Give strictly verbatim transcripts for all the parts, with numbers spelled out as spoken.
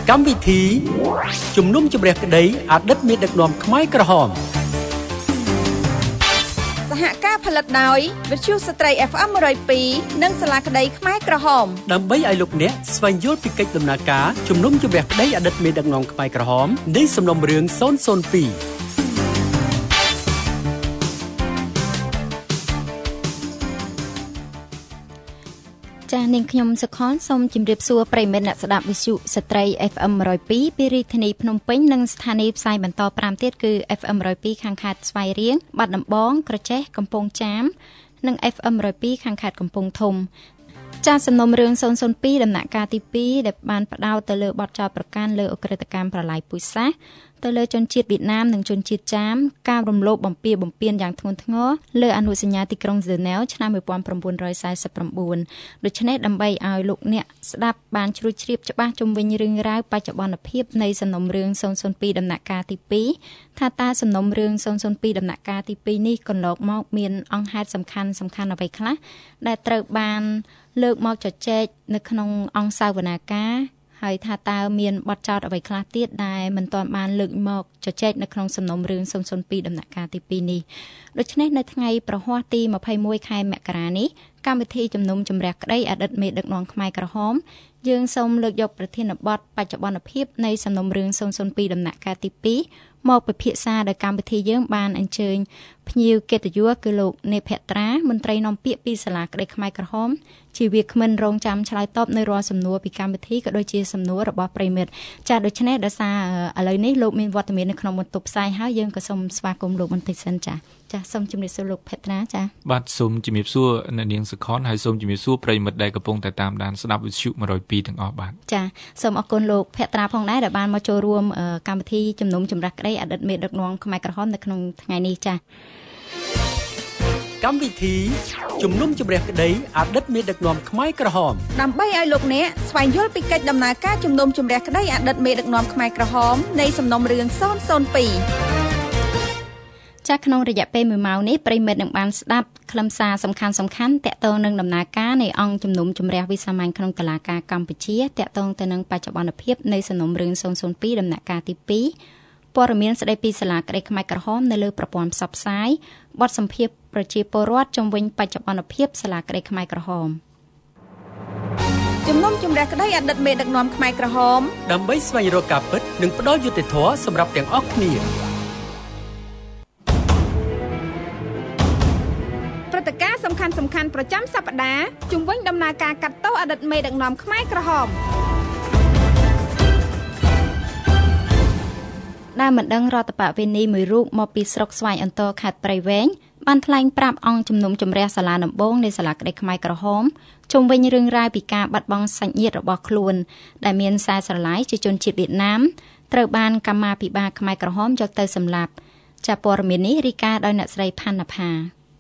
កម្មវិធីជំនុំជម្រះក្តីអតីតមេដឹកនាំខ្មែរក្រហមសហការផលិតដោយវិទ្យុស្ត្រី เอฟ เอ็ม หนึ่งศูนย์สอง និងសាលាក្តីខ្មែរក្រហមដើម្បីឲ្យលោកអ្នកស្វែងយល់ពីកិច្ចដំណើរការជំនុំជម្រះក្តីអតីតមេដឹកនាំខ្មែរក្រហមនៃសំណុំរឿងศูนย์ศูนย์สองចា៎នាងខ្ញុំសុខនសូមជម្រាបសួរប្រិយមិត្តអ្នកស្ដាប់វិទ្យុស្ត្រី เอฟ เอ็ม หนึ่งศูนย์สองពីរាជធានីភ្នំពេញនិងស្ថានីយ៍ផ្សាយបន្តប្រាំទៀតគឺ เอฟ เอ็ม หนึ่งศูนย์สองខាងខេត្តស្វាយរៀងបាត់ដំបងក្រចេះកំពង់ចាមនិង เอฟ เอ็ม หนึ่งศูนย์สองខាងខេត្តកំពង់ធំចាសសំណុំរឿងศูนย์ศูนย์สองដំណាក់កាលទីពីរដែលបានផ្ដោតទៅលើបទចោទប្រកាន់លើអក្រិតកម្មប្រឡាយពូជសាសន៍ទៅលើជនជាតិវៀតណាមនិងជនជាតិចាមការរំលោភបំពារបំពានយ៉ាងធ្ងន់ធ្ងរលើអនុសញ្ញាទីក្រុងហ្សឺណែវឆ្នាំmột nghìn chín trăm bốn mươi chínដូច្នេះដើម្បីឲ្យលោកអ្នកស្ដាប់បានជ្រួចជ្រាបច្បាស់ជុំវិញរឿងរ៉ាវបច្ចុប្បន្នភាពនៃសំណុំរឿងศูนย์ศูนย์สองដំណាក់កាលទីពីរថាតើសំណុំរឿងศูนย์ศูนย์สองដំណាក់កាលទីពីរនេះកន្លងមកមានអង្គហេតុសំខាន់សំខាន់អ្វីខ្លះដែលត្រូវបានលើកមកជជែកនៅក្នុងអង្គសាវនាការហើយថាតើមានបទចោទអ្វីខ្លះទៀតដែលមិនទាន់បានលើកមកជជែកនៅក្នុងសំណុំរឿងศูนย์ศูนย์สองដំណាក់កាលទីពីរនេះដូច្នេះនៅថ្ងៃប្រហ័សទីยี่สิบเอ็ดខែមករានេះកម្មវិធីជំនុំជម្រះក្តីអតីតមេដឹកនាំខ្មែរក្រហមយើងសូមលើកយកប្រធានបទបច្ចុប្បន្នភាពនៃសំណុំរឿងศูนย์ศูนย์สองដំណាក់កាលទីពីរមកពិភាក្សាដោយកម្មវិធីយើងបានអញ្ជើញភ្ញៀវកិត្តិយសគឺលោកនេភត្រាមន្ត្រីនាំពាក្យពីសាលាក្តីខ្មែរក្រហមជាវាគ្មិនរងចាំឆ្លើយតបនៅរាល់សំណួរពីកម្មវិធីក៏ដូចជាសំណួររបស់ប្រិមិត្តចា៎ដូច្នេះដោយសារឥឡូវនេះលោកមានវត្តមាននៅក្នុងបន្ទប់ផ្សាយហើយយើងក៏សូមស្វាគមន៍លោកបន្តិចសិនចា៎ចា៎សូមជម្រាបសួរលោកភេត្រាចា៎បាទសូមជម្រាបសួរអ្នកនាងសុខនហើយសូមជម្រាបសួរប្រិមិត្តដែលកំពុងតែតាមដានស្ដាប់វិទ្យុmột không haiទាំងអស់បាទចា៎សូមអរគុណលោកភេត្រាផងដែរដែលបានមកចូលរួមកម្មវិធីជំនុំជម្រះក្តីអតីតមេដឹកនាំខ្មែរក្រហមនៅក្នុងថ្ងៃនេះចា៎កម្មវិធីជំនុំជម្រះក្តីអតីតមេដឹកនាំខ្មែរក្រហមដើម្បីឲ្យលោកអ្នកស្វែងយល់ពីកិច្ចដំណើរការជំនុំជម្រះក្តីអតីតមេដឹកនាំខ្មែរក្រហមនៃសំណុំរឿងศูนย์ศูนย์สองចាស់ក្នុងរយៈពេលមួយម៉ោងនេះប្រិមិត្តនឹងបានស្ដាប់ខ្លឹមសារសំខាន់សំខាន់តាក់ទងនឹងដំណើរការនៃអង្គជំនុំជម្រះវិសាមញ្ញក្នុងតុលាការកម្ពុជាតាក់ទងទៅនឹងបច្ចុប្បន្នភាពនៃសំណុំរឿងศูนย์ศูนย์สองដំណាក់កាលទីពីរព័ត៌មានស្ដីពីសាលាក្តីខ្មែរក្រហមនៅលើប្រព័ន្ធផ្សព្វផ្សាយបទសម្ភាសន៍ប្រជាពលរដ្ឋជុំវិញបច្ចុប្បន្នភាពសាលាក្តីខ្មែរក្រហមជំនុំជម្រះក្តីអតីតមេដឹកនាំខ្មែរក្រហមដើម្បីស្វែងរកការពិតនិងផ្ដល់យុត្តិធម៌សម្រាប់ទាំងអស់គ្នាព្រឹត្តិការណ៍សំខាន់សំខាន់ប្រចាំសប្តាហ៍ជុំវិញដំណើរការកាត់ទោសអតីតមេដឹកនាំខ្មែរក្រហមដែលមិនដឹងរដ្ឋបវេនីមួយរូបមកពីស្រុកស្វាយអន្តរខេត្តព្រៃវែងបានថ្លែងប្រាប់អង្គជំនុំជម្រះសាលាដំបងនៃសាលាក្តីខ្មែរក្រហមជុំវិញរឿងរ៉ាវពីការបាត់បង់សាច់ញាតិរបស់ខ្លួនដែលមានខ្សែស្រឡាយជាជនជាតិវៀតណាមត្រូវបានកម្មាភិបាលខ្មែរក្រហមយកទៅសម្លាប់ចាព័ត៌មាននេះរាយការណ៍ដោយអ្នកស្រីផាន់ណផា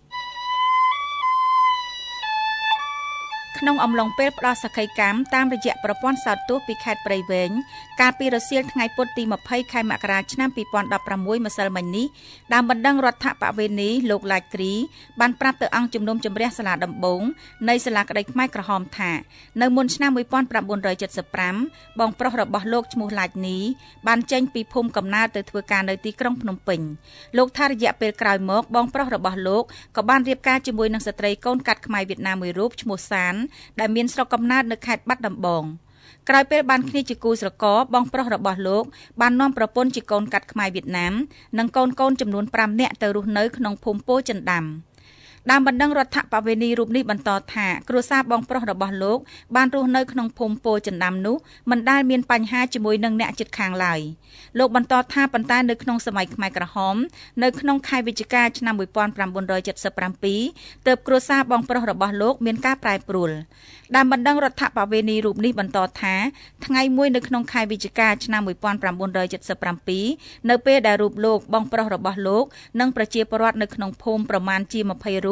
ក្នុងអំឡុងពេលផ្ដោះសក្ខីកម្មតាមរយៈប្រព័ន្ធសោតទស្សន៍ពីខេត្តព្រៃវែងកាលពីរសៀលថ្ងៃពុធទីยี่สิบខែមករាឆ្នាំពីរពាន់ដប់ប្រាំមួយម្សិលមិញនេះដើមបណ្ដឹងរដ្ឋបវេនីលោកឡាច់គ្រីបានប្រាប់ទៅអង្គជំនុំជម្រះសាលាដំបងនៃសាលាក្តីខ្មែរក្រហមថានៅមុនឆ្នាំmột nghìn chín trăm bảy mươi lămបងប្រុសរបស់លោកឈ្មោះឡាច់នីបានចេញពីភូមិកំណើតទៅធ្វើការនៅទីក្រុងភ្នំពេញលោកថារយៈពេលក្រោយមកបងប្រុសរបស់លោកក៏បានរៀបការជាមួយនឹងស្ត្រីកូនកាត់ខ្មែរវៀតណាមមួយរូបឈ្មោះសានដែលមានស្រុកកំណើតនៅខេត្តបាត់ដំបងក្រោយពេលបានគ្នាជាគូស្រករបងប្រុសរបស់លោកបាននាំប្រពន្ធជាកូនកាត់ខ្មែរវៀតណាមនិងកូនកូនចំនួនប្រាំនាក់ទៅរស់នៅក្នុងភូមិពោធិ៍ចិនដាំដើមបណ្ដឹងរដ្ឋបវេនីរូបនេះបន្តថាគ្រួសារបងប្រុសរបស់លោកបានរស់នៅក្នុងភូមិពោធិ៍ចិនដាំនោះមិនដែលមានបញ្ហាជាមួយនឹងអ្នកជិតខាងឡើយលោកបន្តថាប៉ុន្តែនៅក្នុងសម័យខ្មែរក្រហមនៅក្នុងខែវិច្ឆិកាឆ្នាំmột nghìn chín trăm bảy mươi bảyទើបគ្រួសារបងប្រុសរបស់លោកមានការប្រែប្រួលដើមបណ្ដឹងរដ្ឋបវេនីរូបនេះបន្តថាថ្ងៃមួយនៅក្នុងខែវិច្ឆិកាឆ្នាំmột nghìn chín trăm bảy mươi bảyនៅពេលដែលរូបលោកបងប្រុសរបស់លោកនិងប្រជាពលរដ្ឋនៅក្នុងភូមិប្រមាណជាยี่สิบរូប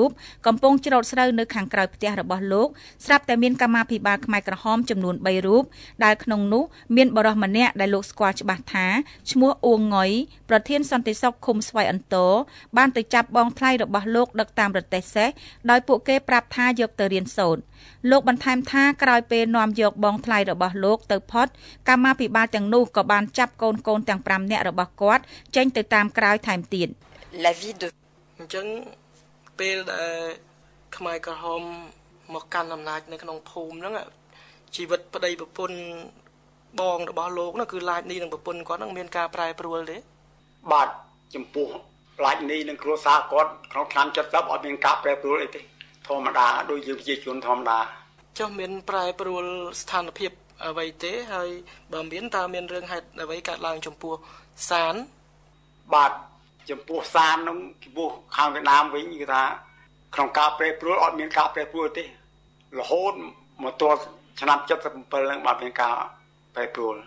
រូបកំពុងច្រូតស្រូវនៅខាងក្រោយផ្ទះរបស់លោកស្រាប់តែមានកម្មាភិបាលខ្មែរក្រហមចំនួនបីរូបដែលក្នុងនោះមានបរិសម្នាក់ដែលលោកស្គាល់ច្បាស់ថាឈ្មោះអួងងុយប្រធានសន្តិសុខឃុំស្វាយអន្តរបានទៅចាប់បងថ្លៃរបស់លោកដឹកតាមរទេះសេះដោយពួកគេប្រាប់ថាយកទៅរៀនសូត្រលោកបន្ថែមថាក្រោយពេលនាំយកបងថ្លៃរបស់លោកទៅផុតកម្មាភិបាលទាំងនោះក៏បានចាប់កូនកូនទាំងប្រាំនាក់របស់គាត់ចេញទៅតាមក្រោយថែមទៀត La vie de អញ្ចឹងពេលដែលខ្មែរក្រហមមកកាន់អំណាចនៅក្នុងភូមិហ្នឹងជីវិតប្តីប្រពន្ធបងរបស់លោកនោះគឺឡាចនេះនឹងប្រពន្ធគាត់នឹងមានការប្រែប្រួលទេបាទចំពោះឡាចនេះនឹងគ្រួសារគាត់ក្នុងឆ្នាំเจ็ดสิบអត់មានការប្រែប្រួលអីទេធម្មតាដូចយើងប្រជាជនធម្មតាចុះមានប្រែប្រួលស្ថានភាពអ្វីទេហើយបើមានតើមានរឿងហេតុអ្វីកើតឡើងចំពោះសានបាទចំពោះសាននឹងចំពោះខាងវៀតណាមវិញគឺថាក្នុងការប្រែប្រួលអត់មានការប្រែប្រួលទេរហូតមកទល់ឆ្នាំเจ็ดสิบเจ็ดហ្នឹងបាទមានការប្រែប្រួល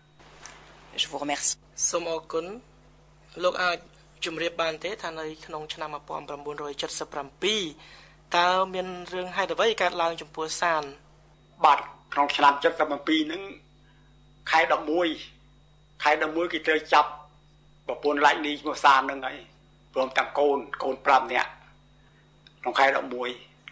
Je vous remercie សូមអរគុណលោកអាចជម្រាបបានទេថានៅក្នុងឆ្នាំnineteen seventy-sevenតើមានរឿងហេតុអ្វីកើតឡើងចំពោះសានបាទក្នុងឆ្នាំเจ็ดสิบเจ็ดហ្នឹងខែelevenខែelevenគេត្រូវចាប់ប្រពន្ធឡាច់នេះឈ្មោះសានហ្នឹងហើយព្រមទាំងកូនកូនfiveនាក់ក្នុងខែeleven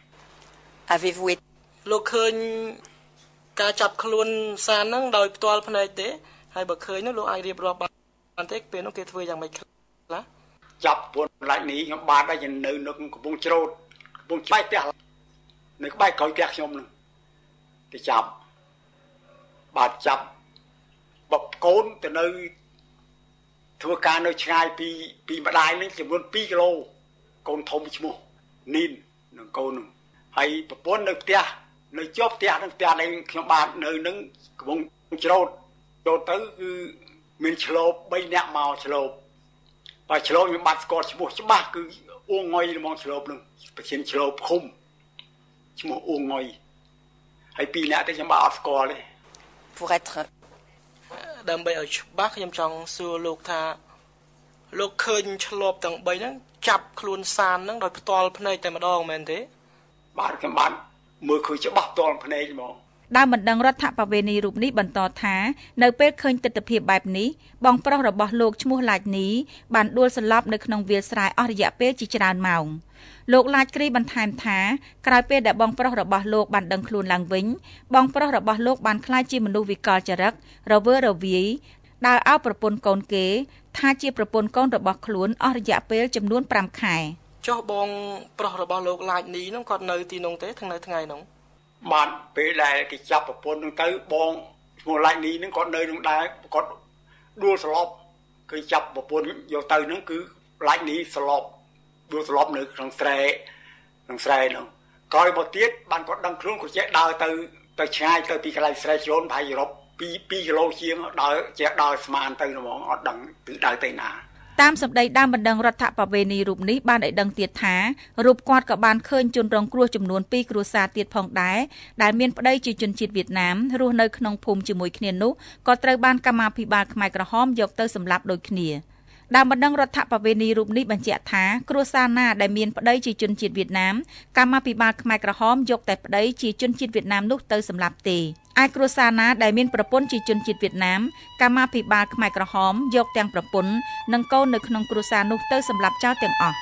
Avez-vous été លោកឃើញការចាប់ខ្លួនសានហ្នឹងដោយផ្ទាល់ភ្នែកទេហើយបើឃើញនោះលោកអាចរៀបរាប់បានទេពេលនោះគេធ្វើយ៉ាងម៉េចខ្លះចាប់ប្រពន្ធឡាច់នេះខ្ញុំបានតែនៅនៅកំពង់ច្រូតកំពង់ច្បាយផ្ទះនៅក្បែរក្រោយផ្ទះខ្ញុំហ្នឹងគេចាប់បាទចាប់បបកូនទៅនៅធ្វើការនៅឆ្ងាយពីពីម្ដាយនេះចំនួនtwoគីឡូកូនធំឈ្មោះនីននិងកូននោះហើយប្រពន្ធនៅផ្ទះនៅជាប់ផ្ទះនឹងផ្ទះដែលខ្ញុំបាននៅនឹងកំពុងច្រូតចូលទៅគឺមានឆ្លូបthreeនាក់មកឆ្លូបបើឆ្លូបខ្ញុំបាត់ស្គាល់ឈ្មោះច្បាស់គឺអួងងុយហ្មងឆ្លូបនឹងប្រធានឆ្លូបឃុំឈ្មោះអួងងុយហើយtwoនាក់ទៅខ្ញុំបាត់អត់ស្គាល់ទេ pour être ដើម្បីឲ្យច្បាស់ខ្ញុំចង់សួរលោកថាលោកឃើញឆ្លូបទាំងthreeហ្នឹងចាប់ខ្លួនសានហ្នឹងដោយផ្ទាល់ភ្នែកតែម្ដងមែនទេបាទខ្ញុំបានមើលឃើញច្បាស់ផ្ទាល់ភ្នែកហ្មងដើមបណ្ដឹងរដ្ឋបវេនីរូបនេះបន្តថានៅពេលឃើញទស្សនវិជ្ជាបែបនេះបងប្រុសរបស់លោកឈ្មោះឡាច់នីបានដួលសន្លប់នៅក្នុងវាលស្រែអស់រយៈពេលជាច្រើនម៉ោងលោកឡាច់គ្រីបន្ថែមថាក្រោយពេលដែលបងប្រុសរបស់លោកបានដឹងខ្លួនឡើងវិញបងប្រុសរបស់លោកបានក្លាយជាមនុស្សវិកលចរិតរវើរវាយដើរអោបប្រពន្ធកូនគេថាជាប្រពន្ធកូនរបស់ខ្លួនអស់រយៈពេលចំនួនfiveខែចុះបងប្រុសរបស់លោកឡាច់នីហ្នឹងគាត់នៅទីនោះទេថ្ងៃថ្ងៃហ្នឹងបានពេលដែលគេចាប់ប្រពន្ធនឹងទៅបងឈ្មោះឡាច់នេះនឹងគាត់នៅនឹងដែរគាត់ដួលស្លាប់គឺចាប់ប្រពន្ធយកទៅនឹងគឺឡាច់នេះស្លាប់ដួលស្លាប់នៅក្នុងស្រែក្នុងស្រែនោះក្រោយមកទៀតបានគាត់ដឹងខ្លួនគាត់ចេះដើរទៅទៅឆ្ងាយទៅពីកន្លែងស្រែជ្រូនប្រហែលយុរ៉ុបtwo twoគីឡូជាងដើរចេះដើរស្មានទៅហ្មងអត់ដឹងគឺដើរទៅណាតាមសម្ដីដើមបណ្ដឹងរដ្ឋបវេនីរូបនេះបានឲ្យដឹងទៀតថារូបគាត់ក៏បានឃើញជនរងគ្រោះចំនួនtwoគ្រួសារទៀតផងដែរដែលមានប្តីជាជនជាតិវៀតណាមរស់នៅក្នុងភូមិជាមួយគ្នានោះក៏ត្រូវបានកម្មាភិបាលខ្មែរក្រហមយកទៅសម្លាប់ដូចគ្នាដើមបណ្ដឹងរដ្ឋបវេនីរូបនេះបញ្ជាក់ថាគ្រួសារណាដែលមានប្តីជាជនជាតិវៀតណាមកម្មាភិបាលខ្មែរក្រហមយកតែប្តីជាជនជាតិវៀតណាមនោះទៅសម្លាប់ទេឯគ្រួសារណាដែលមានប្រពន្ធជាជនជាតិវៀតណាមកម្មាភិបាលខ្មែរក្រហមយកទាំងប្រពន្ធនិងកូននៅក្នុងគ្រួសារនោះទៅសម្លាប់ចោលទាំងអស់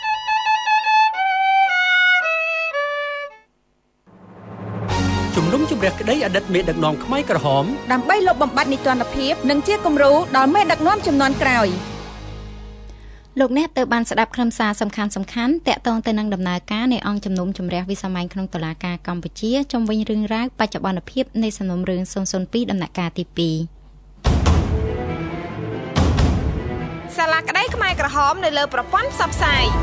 ជំនុំជម្រះក្តីអតីតមេដឹកនាំខ្មែរក្រហមដើម្បីលុបបំបាត់នីតិរដ្ឋភាពនិងជាគំរូដល់មេដឹកនាំជំនាន់ក្រោយលោកអ្នកទៅបានស្ដាប់ខ្លឹមសារសំខាន់សំខាន់តាក់ទងទៅនឹងដំណើរការនៃអង្គជំនុំជម្រះវិសាមញ្ញក្នុងតុលាការកម្ពុជាជុំវិញរឿងរ៉ាវបច្ចុប្បន្នភាពនៃសំណុំរឿងzero zero twoដំណាក់កាលទីtwo សាលាក្តីខ្មែរក្រហមនៅលើប្រព័ន្ធផ្សព្វផ្សាយ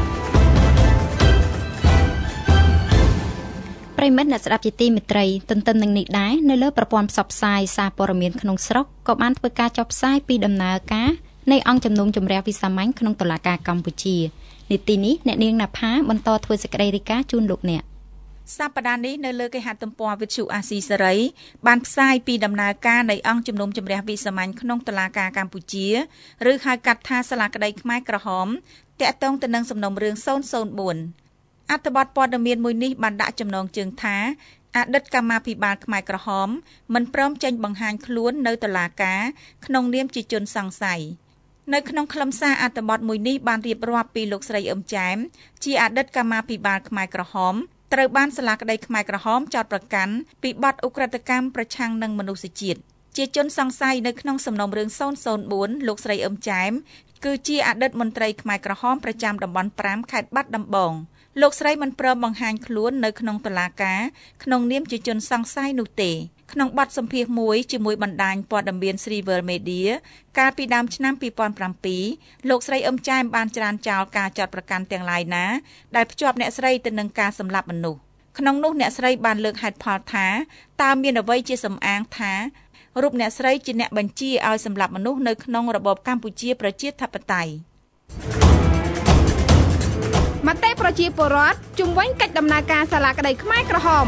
ប្រិមិត្តអ្នកស្ដាប់ជាទីមេត្រីទន្ទឹមនឹងនេះដែរនៅលើប្រព័ន្ធផ្សព្វផ្សាយសារព័ត៌មានក្នុងស្រុកក៏បានធ្វើការចុះផ្សាយពីដំណើរការនៃអង្គជំនុំជម្រះវិសាមញ្ញក្នុងតុលាការកម្ពុជានីតិនេះអ្នកនាងណាផាបន្តធ្វើសេចក្តីរាយការណ៍ជូនលោកអ្នកសប្តាហ៍នេះនៅលើគេហទំព័រវិទ្យុអាស៊ីសេរីបានផ្សាយពីដំណើរការនៃអង្គជំនុំជម្រះវិសាមញ្ញក្នុងតុលាការកម្ពុជាឬហៅកាត់ថាសាលាក្តីខ្មែរក្រហមតាក់ទងទៅនឹងសំណុំរឿងzero zero four អត្ថបទព័ត៌មានមួយនេះបានដាក់ចំណងជើងថាអតីតកម្មាភិបាលខ្មែរក្រហមមិនព្រមចេញបង្ហាញខ្លួននៅតុលាការក្នុងនាមជាជនសង្ស័យនៅក្នុងខ្លឹមសារអត្ថបទមួយនេះបានរៀបរាប់ពីលោកស្រីអឹមចែមជាអតីតកម្មាភិបាលខ្មែរក្រហមត្រូវបានសាលាក្តីខ្មែរក្រហមចោទប្រកាន់ពីបទឧក្រិដ្ឋកម្មប្រឆាំងនឹងមនុស្សជាតិជាជនសង្ស័យនៅក្នុងសំណុំរឿងศูนย์ศูนย์បួនលោកស្រីអឹមចែមគឺជាអតីតមន្ត្រីខ្មែរក្រហមប្រចាំតំបន់ប្រាំខេត្តបាត់ដំបងលោកស្រីមិនព្រមបង្ហាញខ្លួននៅក្នុងតុលាការក្នុងនាមជាជនសង្ស័យនោះទេក្នុងបទសម្ភាសន៍មួយជាមួយបណ្ដាញព័ត៌មាន Srivel Media កាលពីដើមឆ្នាំពីរពាន់ប្រាំពីរលោកស្រីអឹមចែមបានច្រានចោលការចោទប្រកាន់ទាំងឡាយណាដែលភ្ជាប់អ្នកស្រីទៅនឹងការសម្លាប់មនុស្សក្នុងនោះអ្នកស្រីបានលើកហេតុផលថាតើមានអ្វីជាសំអាងថារូបអ្នកស្រីជាអ្នកបញ្ជាឲ្យសម្លាប់មនុស្សនៅក្នុងរបបកម្ពុជាប្រជាធិបតេយ្យមតិប្រជាពលរដ្ឋជំវិញកិច្ចដំណើរការសាលាក្តីខ្មែរក្រហម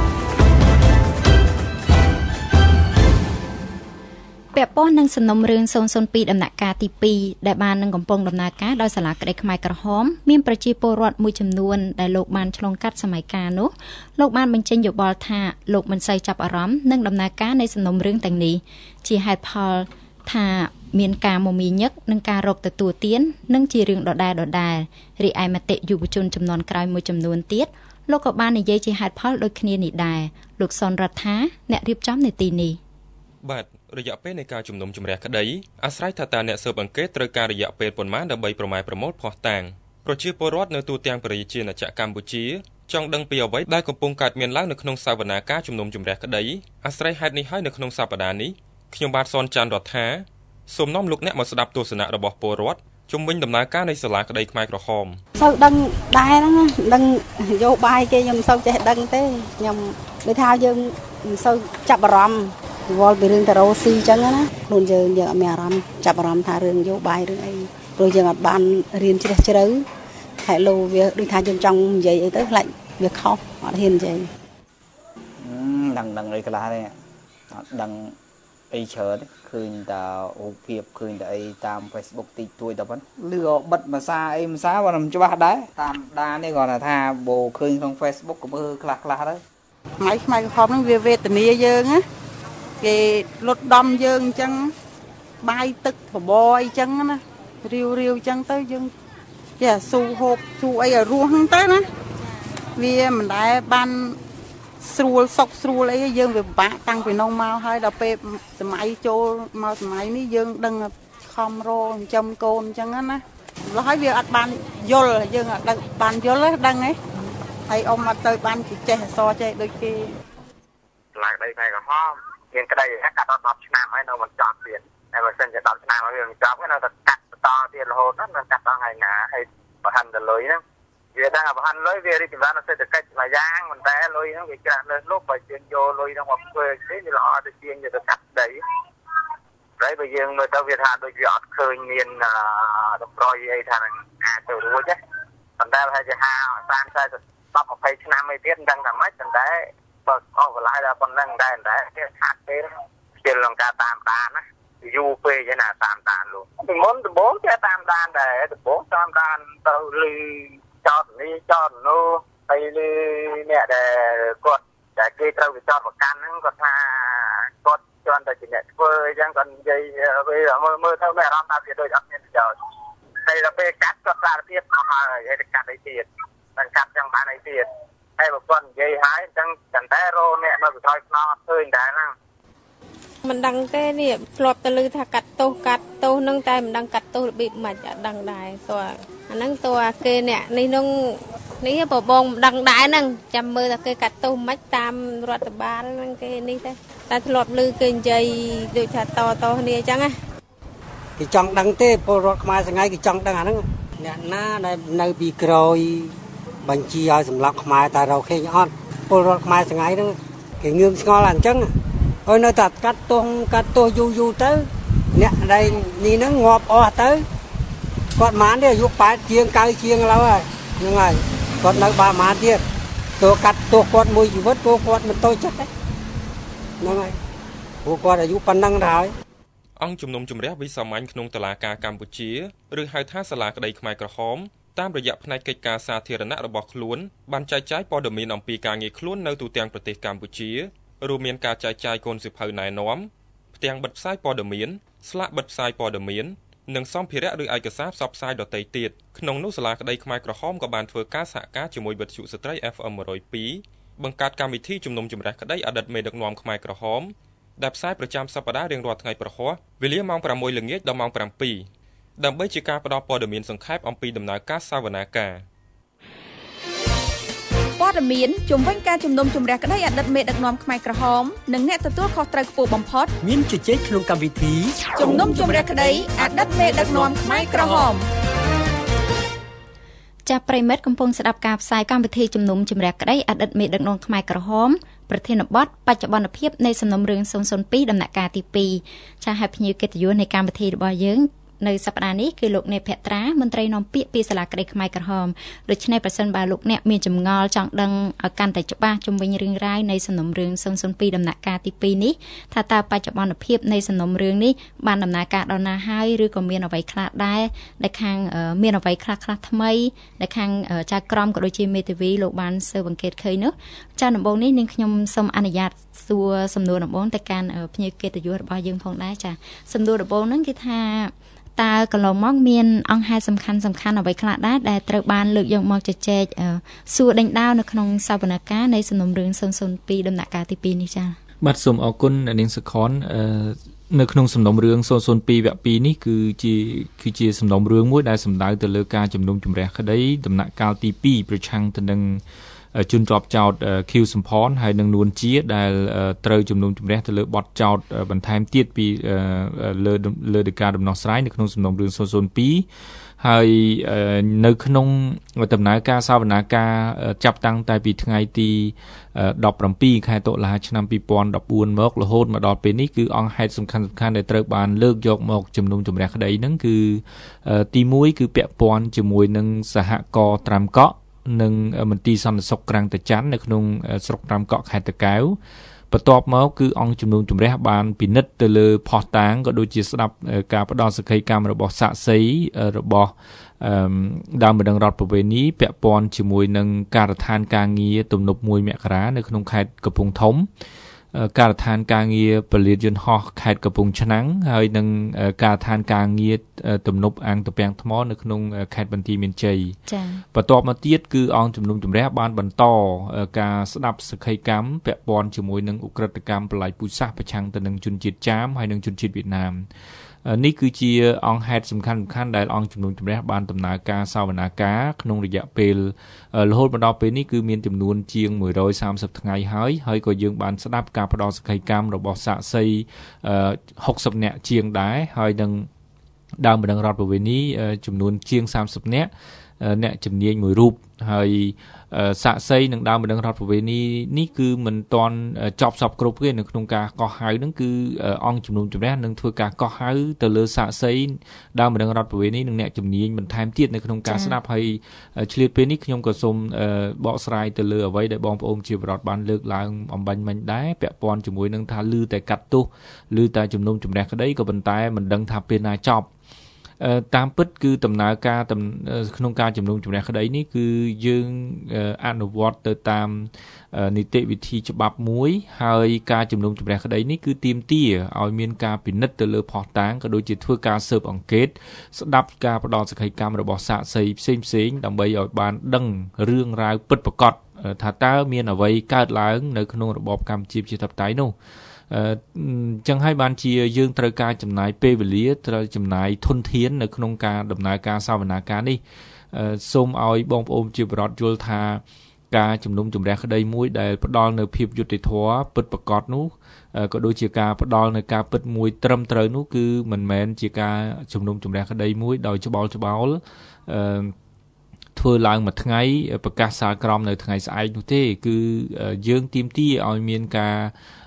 ពាក់ព័ន្ធនឹងសំណុំរឿងศูนย์ศูนย์ពីរដំណាក់កាលទីពីរដែលបាននឹងកំពុងដំណើរការដោយសាលាក្តីខ្មែរក្រហមមានប្រជាពលរដ្ឋមួយចំនួនដែលលោកបានឆ្លងកាត់សម័យកាលនោះលោកបានបញ្ចេញយោបល់ថាលោកមិនសូវចាប់អារម្មណ៍នឹងដំណើរការនៃសំណុំរឿងទាំងនេះជាហេតុផលថាមានការមមាញឹកនឹងការរកទទួលទាននិងជារឿងដដែលដដែលរីឯមតិយុវជនចំនួនក្រោយមួយចំនួនទៀតលោកក៏បាននិយាយជាហេតុផលដូចគ្នានេះដែរលោកសុនរដ្ឋាអ្នករៀបចំនីតិនេះបាទរយៈពេលនៃការជំនុំជម្រះក្តីអាស្រ័យថាតើអ្នកស៊ើបអង្កេតត្រូវការរយៈពេលប៉ុន្មានដើម្បីប្រម៉ែប្រមូលភស្តុតាងប្រជាពលរដ្ឋនៅទូទាំងប្រជាជាតិកម្ពុជាចង់ដឹងពីអ្វីដែលកំពុងកើតមានឡើងនៅក្នុងសវនាការជំនុំជម្រះក្តីអាស្រ័យហេតុនេះហើយនៅក្នុងសប្តាហ៍នេះខ្ញុំបាទសនច័ន្ទរដ្ឋាសូមនាំលោកអ្នកមកស្ដាប់ទស្សនៈរបស់ពលរដ្ឋជំវិញដំណើរការនៃសាលាក្តីខ្មែរក្រហមសូវដឹងដែរហ្នឹងដឹងយោបាយគេខ្ញុំសូវចេះដឹងទេខ្ញុំដូចថាយើងមិនសូវចាប់អារម្មណ៍វល់ពីរឿងតារ៉ូស៊ីអញ្ចឹងណាខ្លួនយើងយើងអត់មានអារម្មណ៍ចាប់អារម្មណ៍ថារឿងយោបាយរឿងអីព្រោះយើងអត់បានរៀនជ្រះជ្រៅហើយលោវាដូចថាយើងចង់និយាយអីទៅខ្លាចវាខុសអត់ហ៊ាននិយាយដឹងដឹងអីខ្លះទេអត់ដឹងអីច្រើនឃើញតែរូបភាពឃើញតែអីតាម Facebook តិចតួចតែប៉ុណ្ណឹងលឺបិទភាសាអីភាសាបើមិនច្បាស់ដែរតាមដាននេះគាត់ថាបូឃើញក្នុង Facebook ក៏មើលខ្លះខ្លះទៅថ្ងៃខ្មែរក្រហមហ្នឹងវាវេទនាយើងណាគេលុតដំយើងអញ្ចឹងបាយទឹកបបរអីអញ្ចឹងណារាវរាវអញ្ចឹងទៅយើងចេះស៊ូហូបស៊ូអីឲ្យរស់ហ្នឹងទៅណាវាមិនដែលបានស្រួលសុខស្រួលអីយើងវាពិបាកតាំងពីនោះមកហើយដល់ពេលសម័យចូលមកសម័យនេះយើងដឹងខំរចិញ្ចឹមកូនអញ្ចឹងណាដល់ហើយវាអត់បានយល់យើងអត់ដឹងបានយល់ទេដឹងទេហើយអ៊ំអត់ទៅបានចេះអសចេះដូចគេឡើងដីខ្មែរក្រហមមានក្តីកាត់ដល់ដប់ឆ្នាំហើយនៅមិនចប់ទៀតតែបើសិនជាដប់ឆ្នាំហើយវាមិនចប់ទេនៅតែកាត់បន្តទៀតរហូតដល់កាត់ដល់ថ្ងៃណាហើយបើហាន់ទៅលុយហ្នឹងវាដឹងថាបើហាន់លុយវារីកចម្រើនសេដ្ឋកិច្ចមួយយ៉ាងប៉ុន្តែលុយហ្នឹងវាច្រើនលើសលប់បើយើងយកលុយហ្នឹងមកធ្វើទេវាល្អទៅជាងទៅកាត់ដីហើយបើយើងមើលទៅវាថាដូចវាអត់ឃើញមានតម្រុយអីថានឹងអាចទៅរួចទេប៉ុន្តែប្រហែលជាហាសានតែដប់ยี่สิบឆ្នាំអីទៀតមិនដឹងថាម៉េចប៉ុន្តែបើអស់កន្លែងដល់ប៉ុណ្ណឹងដែរតែគេខាត់ពេលជាលង្ការតាមដានណាយូរពេកឯណាតាមដានលោកពីមុនដំបូងគេតាមដានដែរដំបូងតាមដានទៅលឺចោតនេះចោតនោះហើយលឺអ្នកដែលគាត់តែគេត្រូវចោតប្រកាន់ហ្នឹងគាត់ថាគាត់ជន់តែជាអ្នកធ្វើអញ្ចឹងគាត់និយាយមើលមើលទៅមានអារម្មណ៍ថាវាដូចអត់មានប្រយោជន៍ហើយដល់ពេលកាត់គាត់សារភាពអស់ហើយហើយទៅកាត់អីទៀតមិនកាត់ចឹងបានអីទៀតហើយបើគាត់និយាយហើយអញ្ចឹងតែតែរោអ្នកនៅក្រោយខ្នងអត់ឃើញដែរហ្នឹងមិនដឹងទេនេះធ្លាប់ទៅឮថាកាត់ទោសកាត់ទោសនឹងតែមិនដឹងកាត់ទោសរបៀបម៉េចអត់ដឹងដែរតើអាហ្នឹងតើគេអ្នកនេះនឹងនេះបបងមិនដឹងដែរហ្នឹងចាំមើលថាគេកាត់ទោសមិនតាមរដ្ឋបាលហ្នឹងគេនេះទេតែធ្លាប់ឮគេនិយាយដូចថាតតគ្នាអញ្ចឹងណាគេចង់ដឹងទេពលរដ្ឋខ្មែរសងៃគេចង់ដឹងអាហ្នឹងអ្នកណាដែលនៅពីក្រោយបញ្ជាឲ្យសម្លាប់ខ្មែរតែរកឃើញអត់ពលរដ្ឋខ្មែរសងៃហ្នឹងគេងឿងស្ងល់អញ្ចឹងហើយនៅតែកាត់ទោសកាត់ទោសយូរយូរទៅអ្នកដែលនេះហ្នឹងងាប់អស់ទៅគាត់ម៉ានទេអាយុแปดជាង9ជាងឡើយហ្នឹងហើយគាត់នៅបាម៉ានទៀតទោះកាត់ទោសគាត់មួយជីវិតពួកគាត់មិនតូចចិត្តទេហ្នឹងហើយពួកគាត់អាយុប៉ុណ្ណឹងទៅហើយអង្គជំនុំជម្រះវិសាមញ្ញក្នុងតុលាការកម្ពុជាឬហៅថាសាលាក្តីខ្មែរក្រហមតាមរយៈផ្នែកកិច្ចការសាធារណៈរបស់ខ្លួនបានចែកចាយព័ត៌មានអំពីការងារខ្លួននៅទូទាំងប្រទេសកម្ពុជារួមមានការចែកចាយកូនសៀវភៅណែនាំផ្ទាំងបិទផ្សាយព័ត៌មានស្លាកបិទផ្សាយព័ត៌មាននិងសម្ភារៈឬឯកសារផ្សព្វផ្សាយដទៃទៀតក្នុងនោះសាលាក្តីខ្មែរក្រហមក៏បានធ្វើការសហការជាមួយវិទ្យុស្ត្រី เอฟ เอ็ม หนึ่งศูนย์สองបង្កើតកម្មវិធីជំនុំជម្រះក្តីអតីតមេដឹកនាំខ្មែរក្រហមដែលផ្សាយប្រចាំសប្តាហ៍រៀងរាល់ថ្ងៃប្រហ័សវេលាម៉ោងប្រាំមួយល្ងាចដល់ម៉ោងប្រាំពីរដើម្បីជាការផ្តល់ព័ត៌មានសង្ខេបអំពីដំណើរការសវនាការព័ត៌មានជំវិញការជំនុំជម្រះក្តីអតីតមេដឹកនាំខ្មែរក្រហមនិងអ្នកទទួលខុសត្រូវខ្ពស់បំផុតមានជជែកក្នុងកម្មវិធីជំនុំជម្រះក្តីអតីតមេដឹកនាំខ្មែរក្រហមចាប់ប្រិមិត្តកំពុងស្ដាប់ការផ្សាយកម្មវិធីជំនុំជម្រះក្តីអតីតមេដឹកនាំខ្មែរក្រហមប្រធានបទបច្ចុប្បន្នភាពនៃសំណុំរឿងศูนย์ศูนย์สองដំណាក់កាលទីពីរចាស់ហើយភ្ញៀវកិត្តិយសនៃកម្មវិធីរបស់យើងនៅសប្តាហ៍នេះគឺលោកនេភត្រាមន្ត្រីនាំពាក្យពីសាលាក្តីខ្មែរក្រហមដូច្នេះប្រសិនបើលោកអ្នកមានចម្ងល់ចង់ដឹងឲ្យកាន់តែច្បាស់ជុំវិញរឿងរ៉ាវនៃសំណុំរឿងศูนย์ศูนย์สองដំណាក់កាលទីពីរនេះថាតើបច្ចុប្បន្នភាពនៃសំណុំរឿងនេះបានដំណើរការដល់ណាហើយឬក៏មានអ្វីខ្លះដែរដែលខាងមានអ្វីខ្លះខ្លះថ្មីដែលខាងចៅក្រមក៏ដូចជាមេធាវីលោកបានស៊ើបអង្កេតឃើញនោះចាដំបូងនេះនឹងខ្ញុំសូមអនុញ្ញាតសួរសំណួរដំបូងទៅកាន់ភ្ញៀវកិត្តិយសរបស់យើងផងដែរចាសំណួរដំបូងហ្នឹងគឺថាតើកន្លងមកមានអង្គហេតុសំខាន់សំខាន់អ្វីខ្លះដែរដែលត្រូវបានលើកយកមកជជែកសួរដេញដោលនៅក្នុងសវនកម្មនៃសំណុំរឿងศูนย์ศูนย์สองដំណាក់កាលទីពីរនេះចា៎បាទសូមអរគុណនាងសុខននៅក្នុងសំណុំរឿងศูนย์ศูนย์สองវគ្គពីរនេះគឺជាគឺជាសំណុំរឿងមួយដែលសំដៅទៅលើការជំនុំជម្រះក្តីដំណាក់កាលទីពីរប្រឆាំងទៅនឹងជនជាប់ចោតឃីវសំផនហើយនឹងនួនជាដែលត្រូវជំនុំជម្រះទៅលើបទចោតបន្ថែមទៀតពីលើលើដីកាដំណោះស្រាយនៅក្នុងសំណុំរឿងศูนย์ศูนย์สองហើយនៅក្នុងដំណើរការសវនាការចាប់តាំងតែពីថ្ងៃទីដប់ប្រាំពីរខែតុលាឆ្នាំពីរពាន់ដប់បួនមករហូតមកដល់ពេលនេះគឺអង្គហេតុសំខាន់សំខាន់ដែលត្រូវបានលើកយកមកជំនុំជម្រះក្តីហ្នឹងគឺទីមួយគឺពាក់ព័ន្ធជាមួយនឹងសហគរត្រាំកក់និងមន្ទីរសន្តិសុខក្រាំងតាចាន់នៅក្នុងស្រុកត្រាំកក់ខេត្តតាកែវបន្ទាប់មកគឺអង្គជំនុំជម្រះបានពិនិត្យទៅលើភស្តុតាងក៏ដូចជាស្ដាប់ការផ្ដល់សក្ខីកម្មរបស់សាក្សីរបស់ដើមបណ្ដឹងរដ្ឋប្រវេណីពាក់ព័ន្ធជាមួយនឹងការដ្ឋានការងារទំនប់មួយមករានៅក្នុងខេត្តកំពង់ធំការដ្ឋានការងារពលិយន្តហោះខេត្តកំពង់ឆ្នាំងហើយនិងការដ្ឋានការងារទំនប់អាងទំពាំងថ្មនៅក្នុងខេត្តបន្ទាយមានជ័យចា៎បន្ទាប់មកទៀតគឺអង្គជំនុំជម្រះបានបន្តការស្ដាប់សក្ខីកម្មពាក់ព័ន្ធជាមួយនឹងឧក្រិដ្ឋកម្មបល្ល័ង្កពូជសាសន៍ប្រឆាំងទៅនឹងជនជាតិចាមហើយនិងជនជាតិវៀតណាមនេះគឺជាអង្គហេតុសំខាន់សំខាន់ដែលអង្គជំនុំជម្រះបានដំណើរការសវនាការក្នុងរយៈពេលរហូតមកដល់ពេលនេះគឺមានចំនួនជាងមួយរយសាមសិបថ្ងៃហើយហើយក៏យើងបានស្ដាប់ការផ្ដល់សក្ខីកម្មរបស់សាក្សីហុកសិបនាក់ជាងដែរហើយនឹងដើមបណ្ដឹងរដ្ឋប្រវេណីចំនួនជាងសាមសិបនាក់អ្នកជំនាញមួយរូបហើយសាក្សីនឹងដើមបណ្ដឹងរដ្ឋប្រវេណីនេះគឺមិនទាន់ចប់សពគ្រប់ទេនៅក្នុងការកោះហៅនឹងគឺអង្គជំនុំជម្រះនឹងធ្វើការកោះហៅទៅលើសាក្សីដើមបណ្ដឹងរដ្ឋប្រវេណីនិងអ្នកជំនាញបន្ថែមទៀតនៅក្នុងការស្ដាប់ហើយឆ្លៀតពេលនេះខ្ញុំក៏សូមបកស្រាយទៅលើអ្វីដែលបងប្អូនជាបរិបទបានលើកឡើងអំបញ្ញមិញដែរពាក់ព័ន្ធជាមួយនឹងថាឮតែកាត់ទោសឮតែជំនុំជម្រះក្តីក៏ប៉ុន្តែមិនដឹងថាពេលណាចប់តាមពិតគឺដំណើរការក្នុងការជំនុំជម្រះក្តីនេះគឺយើងអនុវត្តទៅតាមនីតិវិធីច្បាប់មួយហើយការជំនុំជម្រះក្តីនេះគឺទាមទារឲ្យមានការពិនិត្យទៅលើភស្តុតាងក៏ដូចជាធ្វើការស៊ើបអង្កេតស្ដាប់ការផ្ដល់សក្ខីកម្មរបស់សាក្សីផ្សេងផ្សេងដើម្បីឲ្យបានដឹងរឿងរ៉ាវពិតប្រាកដថាតើមានអ្វីកើតឡើងនៅក្នុងរបបកម្ពុជាប្រជាធិបតេយ្យនោះអញ្ចឹងហើយបានជាយើងត្រូវការចំណាយពេលវេលាត្រូវចំណាយធនធាននៅក្នុងការដំណើរការសវនាការនេះសូមឲ្យបងប្អូនជាបរិបទយល់ថាការជំនុំជម្រះក្តីមួយដែលផ្ដល់នៅភាពយុត្តិធម៌ពិតប្រាកដនោះក៏ដូចជាការផ្ដល់នៅការពិតមួយត្រឹមត្រូវនោះគឺមិនមែនជាការជំនុំជម្រះក្តីមួយដោយច្បល់ច្បោលអឺធ្វើឡើងមួយថ្ងៃប្រកាសសាលក្រមនៅថ្ងៃស្អែកនោះទេគឺយើងទាមទារឲ្យមានការ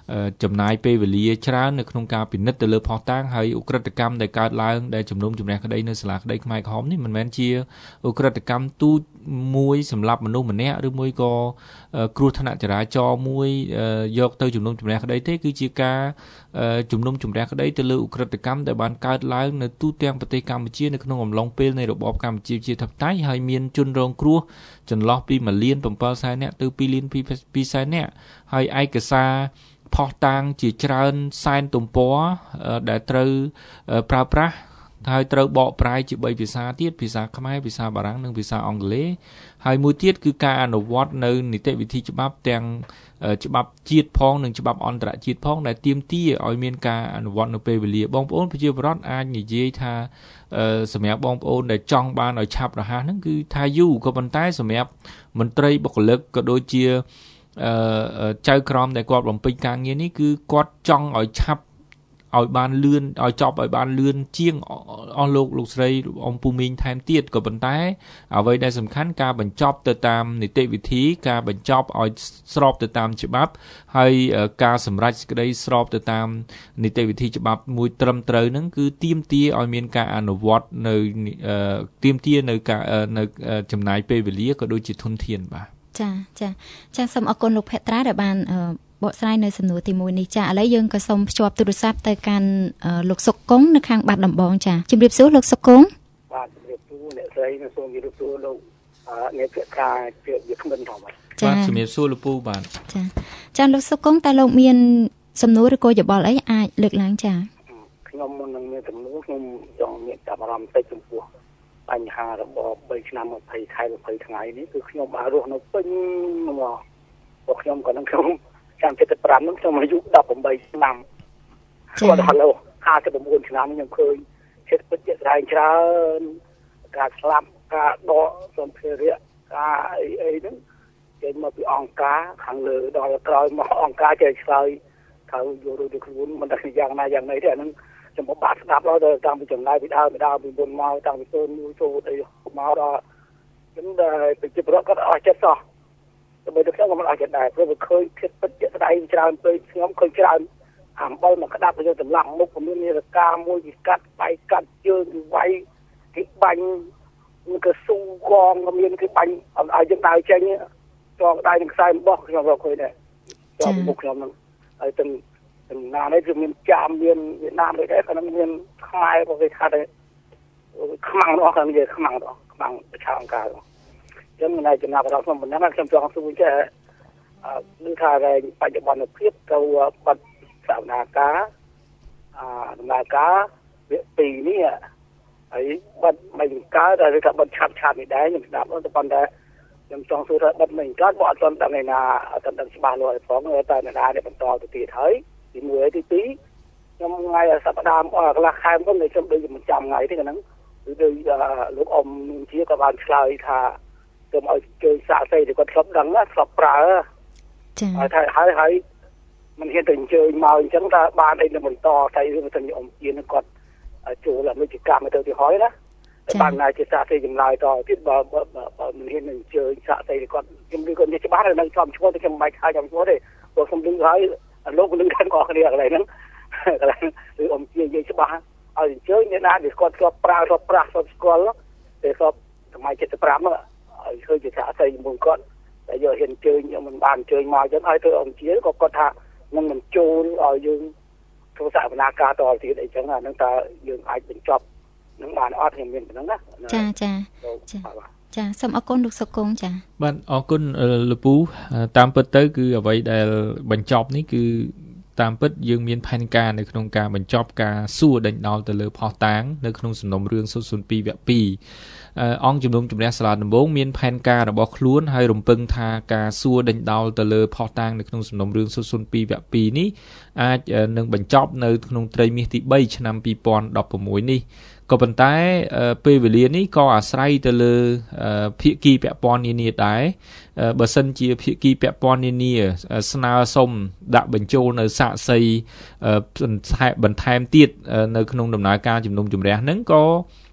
ចំណាយពេលវេលាច្រើននៅក្នុងការពិនិត្យទៅលើផុសតាងហើយឧក្រិដ្ឋកម្មដែលកើតឡើងដែលជំនុំជម្រះក្តីនៅសាលាក្តីខ្មែរក្រហមនេះមិនមែនជាឧក្រិដ្ឋកម្មទូចមួយសម្រាប់មនុស្សម្នាក់ឬមួយក៏គ្រោះថ្នាក់ចរាចរណ៍មួយយកទៅជំនុំជម្រះក្តីទេគឺជាការជំនុំជម្រះក្តីទៅលើឧក្រិដ្ឋកម្មដែលបានកើតឡើងនៅទូទាំងប្រទេសកម្ពុជានៅក្នុងអំឡុងពេលនៃរបបកម្ពុជាជាធិបតេយ្យហើយមានជនរងគ្រោះចន្លោះពីមួយលានbảyសែននាក់ទៅពីរលានពីរសែននាក់ហើយឯកសារផុសតាងជាច្រើនសែនទំព័រដែលត្រូវប្រើប្រាស់ហើយត្រូវបកប្រែជាបីភាសាទៀតភាសាខ្មែរភាសាបារាំងនិងភាសាអង់គ្លេសហើយមួយទៀតគឺការអនុវត្តនៅនីតិវិធីច្បាប់ទាំងច្បាប់ជាតិផងនិងច្បាប់អន្តរជាតិផងដែលទាមទារឲ្យមានការអនុវត្តនៅពេលវេលាបងប្អូនប្រជាពលរដ្ឋអាចនិយាយថាសម្រាប់បងប្អូនដែលចង់បានឲ្យឆាប់រហ័សហ្នឹងគឺថាយូរក៏ប៉ុន្តែសម្រាប់មន្ត្រីបុគ្គលិកក៏ដូចជាចៅក្រមដែលគាត់បំពេញការងារនេះគឺគាត់ចង់ឲ្យឆាប់ឲ្យបានលឿនឲ្យចប់ឲ្យបានលឿនជាងអស់លោកលោកស្រីអ៊ំពូមីងថែមទៀតក៏ប៉ុន្តែអ្វីដែលសំខាន់ការបញ្ចប់ទៅតាមនីតិវិធីការបញ្ចប់ឲ្យស្របទៅតាមច្បាប់ហើយការសម្រេចសេចក្តីស្របទៅតាមនីតិវិធីច្បាប់មួយត្រឹមត្រូវហ្នឹងគឺទាមទារឲ្យមានការអនុវត្តនៅទាមទារនៅការនៅចំណាយពេលវេលាក៏ដូចជាធនធានបាទចាចាចាសូមអរគុណលោកភត្រាដែលបានបកស្រាយនៅសំណួរទីមួយនេះចាឥឡូវយើងក៏សូមភ្ជាប់ទូរស័ព្ទទៅកាន់លោកសុកគង់នៅខាងបាត់ដំបងចាជម្រាបសួរលោកសុកគង់បាទជម្រាបសួរអ្នកស្រីនិងសូមជម្រាបសួរលោកអ្នកភាសាជាវាគ្មិនផងបាទបាទជម្រាបសួរលោកពូបាទចាចាលោកសុកគង់តើលោកមានសំណួរឬក៏យោបល់អីអាចលើកឡើងចាខ្ញុំមុននឹងមានសំណួរខ្ញុំចង់មានចាប់អារម្មណ៍តិចចំពោះបញ្ហារបបបីឆ្នាំម្ភៃខែម្ភៃថ្ងៃនេះគឺខ្ញុំបានរស់នៅពេញមកពួកខ្ញុំក៏នឹងខ្ញុំឆ្នាំ칠십오ហ្នឹងខ្ញុំអាយុដប់ប្រាំបីឆ្នាំគាត់ដល់លោកห้าสิบเก้าឆ្នាំខ្ញុំឃើញចិត្តពិតជាស្ដែងច្រើនការស្លាប់ការដកសម្ភារៈការអីអីហ្នឹងចេញមកពីអង្គការខាងលើដល់ក្រោយមកអង្គការចេះឆ្លើយថាយករួចទៅខ្លួនមិនដឹងយ៉ាងណាយ៉ាងណីទេអាហ្នឹងខ្ញុំពិបាកស្ដាប់ដល់តាំងពីចំណាយពីដើមពីដើមពីមុនមកតាំងពីចូលមួយចូលអីមកដល់ចឹងដែលប្រជាពលរដ្ឋគាត់អស់ចិត្តសោះតែបើខ្ញុំក៏មិនអស់ចិត្តដែរព្រោះវាឃើញភាពពិតជាស្ដែងច្រើនពេកខ្ញុំឃើញច្រើនអំបិលមកក្តាប់ទៅតម្លាក់មុខក៏មាននាឡិកាមួយពីកាត់បៃកាត់ជើងពីវាយគេបាញ់នឹងក៏ស៊ូកងក៏មានគេបាញ់ឲ្យយើងដើរចេញចងដៃនឹងខ្សែអំបោះខ្ញុំរកឃើញដែរចងមុខខ្ញុំហ្នឹងហើយទាំងទាំងណានេះគឺមានចាមមានវៀតណាមដូចដែរក៏នឹងមានខ្មែរក៏គេថាដែរខ្មាំងអស់ក៏និយាយខ្មាំងអស់ខ្មាំងប្រឆាំងអង្គការចឹងនៅចំណាប់អារម្មណ៍ខ្ញុំមិនដឹងខ្ញុំចង់សួរចេះគឺថាបច្ចុប្បន្នភាពទៅបាត់សវនាការអាដំណើរការវាពីរនេះហើយបាត់មិនកើតតែថាបាត់ឆាប់ឆាប់នេះដែរខ្ញុំស្ដាប់ទៅប៉ុន្តែខ្ញុំចង់សួរថាបាត់មិនកើតបើអត់ទាន់ដឹងឯណាអត់ទាន់ដឹងច្បាស់លាស់ទេផងតែអ្នកណាដែលបន្តទៅទៀតហើយទីមួយហើយទីពីរខ្ញុំថ្ងៃសប្តាហ៍កន្លះខែមុនខ្ញុំដូចមិនចាំថ្ងៃទេហ្នឹងគឺដូចលោកអ៊ំនឹងជាក៏បានឆ្លើយថាខ្ញុំឲ្យជួយសាកសីទៅគាត់ធ្លាប់ដឹងណាធ្លាប់ប្រើចា៎ហើយហើយហើយមិនហ៊ានទៅអញ្ជើញមកអញ្ចឹងថាបានអីនឹងបន្តតែរឿងទៅអ៊ំជានឹងគាត់ចូលអនុជាកម្មទៅទីហើយណាបានណាជាសាកសីចម្លើយតទៀតបើបើមិនហ៊ានអញ្ជើញសាកសីគាត់ខ្ញុំឮគាត់និយាយច្បាស់ហើយនឹងចំឈ្មោះទៅខ្ញុំមិនបាច់ខៅចំឈ្មោះទេព្រោះខ្ញុំឮហើយលោកឮទាំងអស់គ្នាកន្លែងហ្នឹងកន្លែងឬអ៊ំជានិយាយច្បាស់ឲ្យអញ្ជើញអ្នកណាដែលគាត់ធ្លាប់ប្រើធ្លាប់ប្រាស់ធ្លាប់ស្គាល់តែធ្លាប់សម័យ칠십오ហ្នឹងឲ្យឃើញជាសាកសីមួយគាត់តែយកហ៊ានជើញខ្ញុំមិនបានជើញមកអញ្ចឹងហើយធ្វើអង្គជាក៏គាត់ថានឹងមិនចូលឲ្យយើងធ្វើសកម្មភាពតទៀតអីចឹងអាហ្នឹងតើយើងអាចបញ្ចប់នឹងបានអត់ខ្ញុំមានប៉ុណ្ណឹងណាចាចាចាចាសូមអរគុណលោកសុកគង់ចាបាទអរគុណលោកពូតាមពិតទៅគឺអ្វីដែលបញ្ចប់នេះគឺតាមពិតយើងមានផែនការនៅក្នុងការបញ្ចប់ការសួរដេញដោលទៅលើផុសតាងនៅក្នុងសំណុំរឿងศูนย์ศูนย์twoវគ្គtwoអង្គជំនុំជម្រះសាលាដំបងមានផែនការរបស់ខ្លួនហើយរំពឹងថាការសួរដេញដោលទៅលើផុសតាងនៅក្នុងសំណុំរឿងศูนย์ศูนย์twoវគ្គtwoនេះអាចនឹងបញ្ចប់នៅក្នុងត្រីមាសទីthreeឆ្នាំtwo thousand sixteenនេះក៏ប៉ុន្តែពេលវេលានេះក៏អាស្រ័យទៅលើភាគីពាក់ព័ន្ធនានាដែរបើសិនជាភាគីពាក់ព័ន្ធនានាស្នើសុំដាក់បញ្ចូលនៅសាកសីបន្ថែមទៀតនៅក្នុងដំណើរការជំនុំជម្រះហ្នឹងក៏